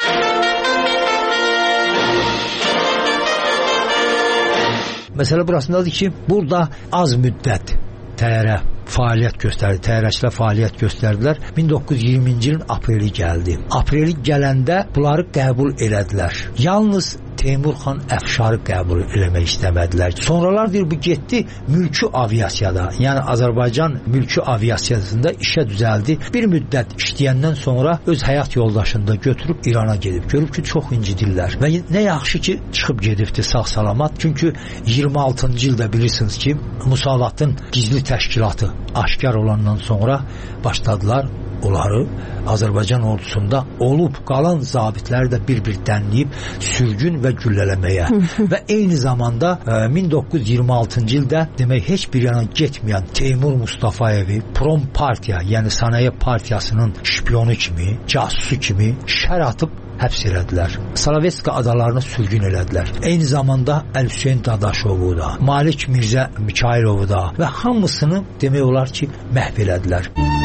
Məsələ burasındadır ki, burada az müddət təyyarə fəaliyyət göstərdi, təyyarəçilər fəaliyyət göstərdilər. 1920-ci ilin apreli gəldi. Apreli gələndə bunları qəbul elədilər. Yalnız Teymur xan Əfşarı qəbul eləmək istəmədilər. Sonralar deyir, bu getdi mülki aviasiyada, yəni Azərbaycan mülki aviasiyasında işə düzəldi. Bir müddət işləyəndən sonra öz həyat yoldaşını da götürüb İrana gedib. Görüb ki, çox incidirlər. Və nə yaxşı ki, çıxıb gedibdi sağ-salamat. Çünki 26-cı ildə bilirsiniz ki, Musavatın gizli təşkilatı aşkar olandan sonra başladılar onları Azərbaycan ordusunda olub qalan zabitləri də bir-bir dənləyib sürgün və güllələməyə. Və eyni zamanda 1926-cı ildə demək heç bir yana getməyən Teymur Mustafayevi Prom Partiya, yəni Sənaye Partiyasının şpionu kimi, casusu kimi şər atıb həbs elədilər. Salaveska adalarını sürgün elədilər. Eyni zamanda Əl-Hüseyn Dadaşovu da, Malik Mirzə Mikailovu da və hamısını demək olar ki, məhv elədilər.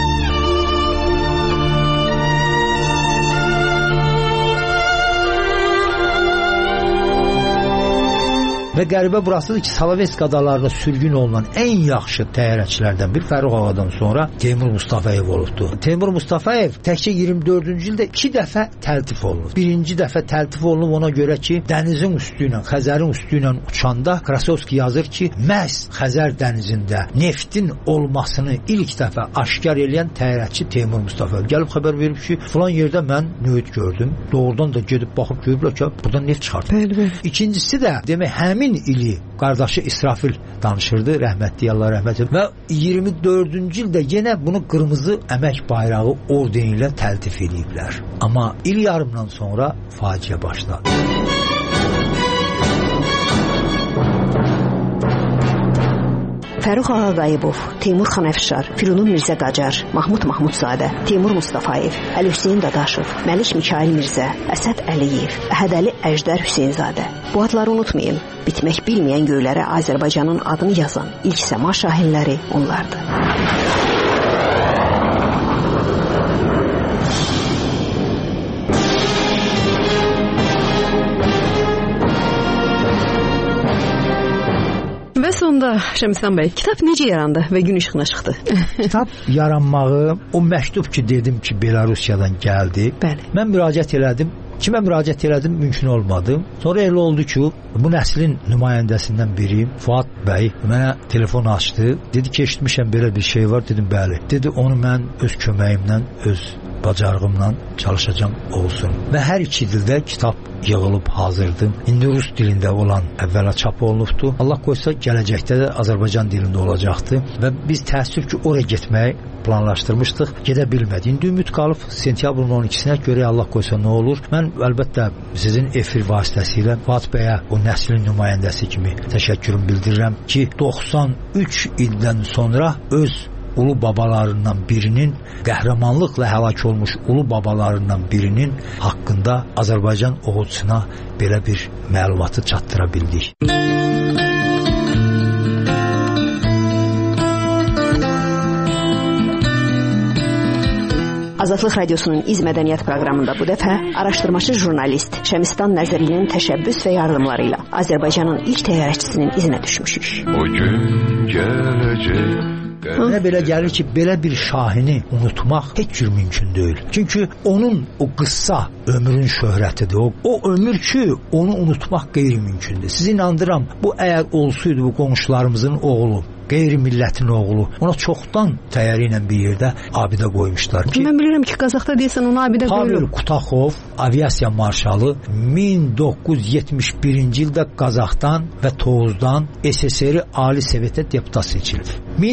Və qəribə burasıdır ki, Salaveska adalarında sürgün olunan ən yaxşı təyyarəçilərdən bir Fərrux Ağadan sonra Teymur Mustafayev olubdu. Teymur Mustafayev təkcə 24-cü ildə 2 dəfə təltif olunub. Birinci dəfə təltif olunub ona görə ki, dənizin üstü ilə, Xəzərin üstü ilə uçanda Krasovski yazır ki, məhz Xəzər dənizində neftin olmasını ilk dəfə aşkar eləyən təyyarəçi Teymur Mustafayev. Gəlib xəbər verib ki, filan yerdə mən nüvit gördüm. Doğrudan da gedib baxıb görüblər ki, buradan neft çıxartdı. İkincisi də demək həmin ili qardaşı İsrafil danışırdı, rəhmətli Allah rəhmət etsin. Və 24-cü ildə yenə bunu qırmızı əmək bayrağı ordeni ilə təltif ediblər. Amma il yarımdan sonra faciə başladı. Fərrux Ağa Qayıbov, Teymur xan Əfşar, Firunun Mirzə Qacar, Mahmud Mahmudzadə, Teymur Mustafayev, Əl-Hüseyn Dadaşov, Məlik Mikail Mirzə, Əsəd Əliyev, Əhədəli Əjdər Hüseynzadə. Bu adları unutmayın. Bitmək bilməyən göylərə Azərbaycanın adını yazan ilk səma şahinləri onlardır. Və sonda Şəmslan bəy, kitab necə yarandı və gün işığına çıxdı? Kitab yaranmağı, o məktub ki, dedim ki, Belarusiyadan gəldi. Bəli. Mən müraciət elədim. Kimə müraciət elədim, mümkün olmadı. Sonra elə oldu ki, bu nəslin nümayəndəsindən biri, Fuad bəy, mənə telefon açdı. Dedi ki, eşitmişəm belə bir şey var. Dedim, bəli. Dedi, onu mən öz köməyimlə, öz bacarığımla çalışacağım olsun. Və hər iki dildə kitab yığılıb hazırdır. İndi rus dilində olan əvvəla çap olunubdur. Allah qoysa gələcəkdə də Azərbaycan dilində olacaqdır. Və biz təəssüf ki, oraya getməyi planlaşdırmışdıq, gedə bilmədik. İndi ümid qalıb sentyabrın 12-sinə görə Allah qoysa nə olur. Mən əlbəttə sizin efir vasitəsilə Fuad bəyə, o nəslin nümayəndəsi kimi təşəkkürümü bildirirəm ki, 93 ildən sonra öz ulu babalarından birinin, qəhrəmanlıqla həlak olmuş ulu babalarından birinin haqqında Azərbaycan oğulçuna belə bir məlumatı çatdıra bildik. Azadlıq Radiosunun İz Mədəniyyət proqramında bu dəfə araşdırmacı jurnalist Şəmistan Nəzərlinin təşəbbüs və yardımları ilə Azərbaycanın ilk təyyarəçisinin izinə düşmüşük. O gün gələcək. Mənə belə gəlir ki, belə bir şahini unutmaq heç cür mümkün deyil. Çünki onun o qıssa ömrün şöhrətidir. O ömür ki, onu unutmaq qeyri-mümkündür. Sizi inandıram, bu əgər olsaydı bu qonşularımızın oğlu, qeyri-millətin oğlu, ona çoxdan təyyarə ilə bir yerdə abidə qoymuşlar ki, mən bilirəm ki, Qazaxda deyəsən onu abidə qoyulur. Pavel Kutaxov, aviasiya marşalı 1971-ci ildə Qazaxdan və Tovuzdan SSR Ali Sovetə deputat seçilib.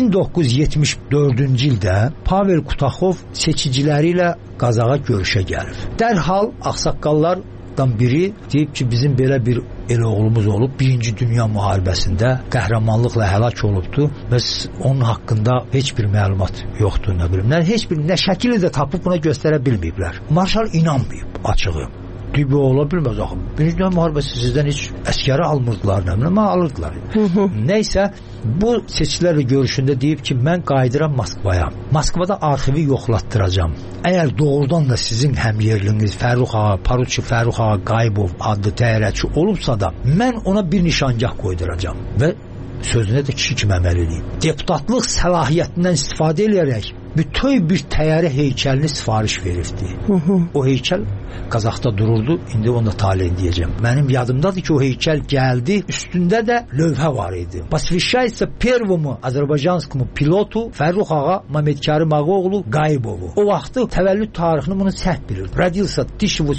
1974-cü ildə Pavel Kutaxov seçiciləri ilə Qazaxa görüşə gəlib. Dərhal ağsaqqallardan biri deyib ki, bizim belə bir el oğlumuz olub, 1-ci Dünya müharibəsində qəhrəmanlıqla həlak olubdu və onun haqqında heç bir məlumat yoxdur, nə bilim. Heç bir nə şəkili də tapıb buna göstərə bilməyiblər. Marşal inanmayıb açığı. Deyib, ola bilməz axı. 1-ci Dünya müharibəsi sizdən heç əskəri almırdılar, nə bilim, alırdılar. Nəysə, bu seçkilərlə görüşündə deyib ki, mən qayıdıram Moskvaya. Moskvada arxivi yoxlatdıracam. Əgər doğrudan da sizin həmyerliniz Fərrux ağa, Paruçi Fərrux ağa Qayıbov adlı təyyarəçi olubsa da, mən ona bir nişangah qoyduracam və sözünə də kişi kimi əməl edeyim. Deputatlıq səlahiyyətindən istifadə edərək bütün bir təyyarə heykəlini sifariş veribdi. O heykəl Qazaxda dururdu. İndi onu da taleyini deyəcəm. Mənim yadımdadır ki, o heykəl gəldi. Üstündə də lövhə var idi. Посвящается первому azərbaycanskому pilotu Fərrux ağa Məmmədkərim Ağaoğlu Qayıbovu. O vaxtı təvəllüd tarixini bunu səhv bilir. Родился в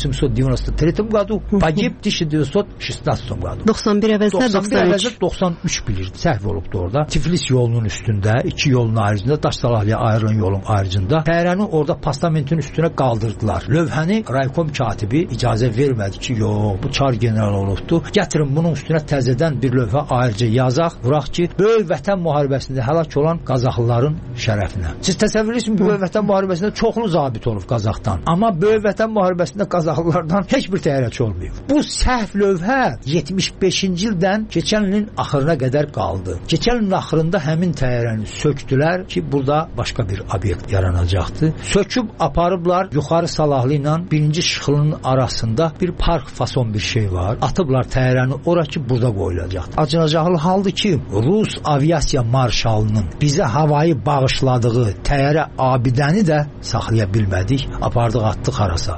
1893 году, pogib в 1916 году. 91 əvəzlər 93 bilirdi. Səhv olubdu orada. Tiflis yolunun üstündə, iki yolun ayrıcında, Daşsalahlıya ayrılan yolun ayrıcında təyyarəni orada postamentin üstünə qaldırdılar. Lövhəni raykom katibi icazə vermədi ki, yox, bu çar general olubdu. Gətirin bunun üstünə təzədən bir lövhə ayrıca yazaq, vuraq ki, böyük vətən müharibəsində həlak olan Qazaxlıların şərəfinə. Siz təsəvvür edirsiniz, böyük vətən müharibəsində çoxlu zabit olub Qazaxdan. Amma böyük vətən müharibəsində Qazaxlılardan heç bir təyyarəçi olmayıb. Bu səhv lövhə 75-ci ildən keçən ilin axırına qədər qaldı. Keçən ilin axırında həmin təyyarəni sökdülər ki, burada başqa bir obyekt yaranacaqdı. Söküb aparıblar yuxarı Salahlı ilə 1-ci Şıxılının arasında bir park fason bir şey var. Atıblar təyyarəni ora ki, burada qoyulacaqdı. Acınacaqlı haldır ki, Rus aviasiya marşalının bizə havayı bağışladığı təyyarə abidəni də saxlaya bilmədik. Apardıq, atdıq harasa.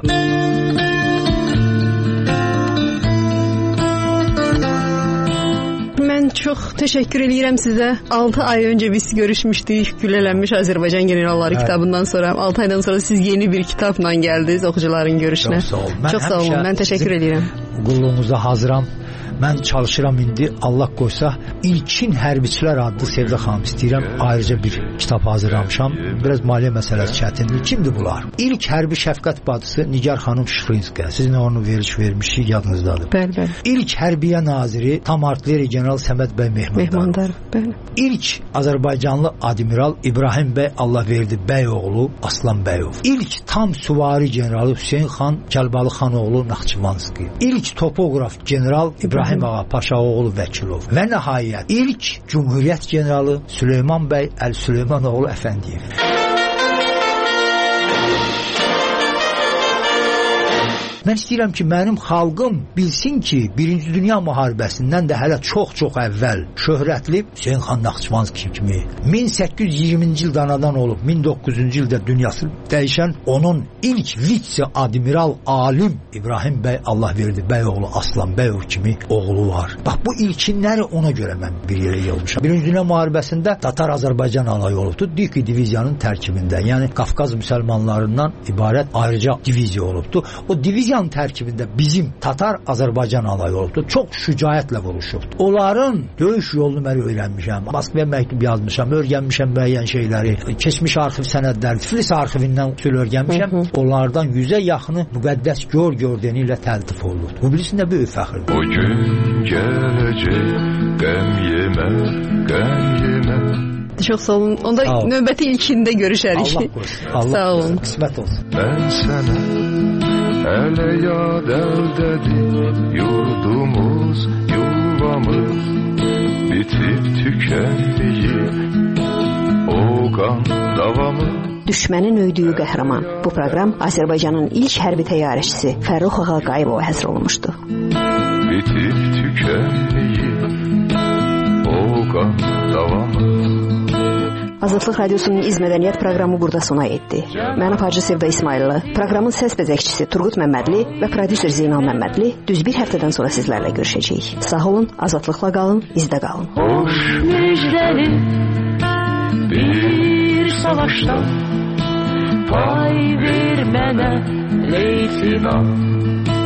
Mən çox təşəkkür edirəm sizə. 6 ay öncə biz görüşmüşdük. Güllələnmiş Azərbaycan generalları kitabından sonra. 6 aydan sonra siz yeni bir kitabla gəldiniz oxucuların görüşünə. Çox sağ olun. Mən təşəkkür edirəm. Qulluğunuza hazıram. Mən çalışıram indi, Allah qoysa, İlkin Hərbiçilər adlı Sevdə xanım istəyirəm, ayrıca bir kitab hazırlamışam. Biraz maliyyə məsələsi çətindir. Kimdir bunlar? İlk hərbi şəfqət bacısı Nigar xanım Şıxlinskaya. Siz nə onu vermişik, yadınızdadır. Bəli. İlk hərbiyə naziri tam artilleriya general Səməd bəy Mehmandarov. Bəli. İlk Azərbaycanlı admiral İbrahim bəy Allahverdi bəyoğlu Aslan bəyov. İlk tam süvari generalı Hüseyn xan Kəlbalı xanoğlu Naxçıvanski. İlk topoqraf general İbrahim Ağa Paşaoğlu Vəkilov və nəhayət ilk Cumhuriyyət generalı Süleyman bəy Əl-Süleymanoğlu Əfəndiyev. Mən istəyirəm ki, mənim xalqım bilsin ki, 1-ci Dünya müharibəsindən də hələ çox-çox əvvəl şöhrətli Hüseyn xan Naxçıvanski kimi 1820-ci ildə anadan olub, 1900-cü ildə dünyası dəyişən onun ilk vitse-admiral alim İbrahim bəy Allahverdi bəyoğlu Aslan bəyov kimi oğlu var. Bax, bu ilkinləri ona görə mən bir yerə yığmışam. 1-ci Dünya müharibəsində Tatar Azərbaycan alayı olubdu, Diki diviziyanın tərkibində, yəni Qafqaz müsəlmanlarından ibarət ayrıca diviziya olubdu. O diviziya tərkibində bizim Tatar Azərbaycan alayı olubdu. Çox şücaətlə vuruşubdu. Onların döyüş yolunu mən öyrənmişəm. Moskvaya məktub yazmışam, öyrənmişəm müəyyən şeyləri. Keçmiş arxiv sənədləri, Tiflis arxivindən usul öyrənmişəm. Onlardan 100-ə yaxını müqəddəs gördəni ilə təltif olundu. Bu bilisin də böyük fəxrdir. O gün gələcək, qəm yemə, qəm yemə. Çox sağ olun. Onda növbəti ilkində görüşərik. Allah qoysun. Sağ olun. Qismət olsun. Mən sənə hələ yad əldədir yurdumuz, yuvamız bitib tükənməyib o qan davamız. düşmənin öydüyü qəhrəman. Bu proqram Azərbaycanın ilk hərbi təyyarəçisi Fərrux Ağa Qayıbova həsr olunmuşdu. Bitib tükənməyib o qan davam. Azadlıq Radiosunun İz Mədəniyyət proqramı burada sona yetdi. Mən Hacı Sevda İsmayıllı, proqramın səs bəzəkçisi Turqut Məmmədli və prodüser Zeynal Məmmədli düz bir həftədən sonra sizlərlə görüşəcəyik. Sağ olun, azadlıqla qalın, izdə qalın. Hoş müjdəli bir savaşda pay ver mənə leytinant.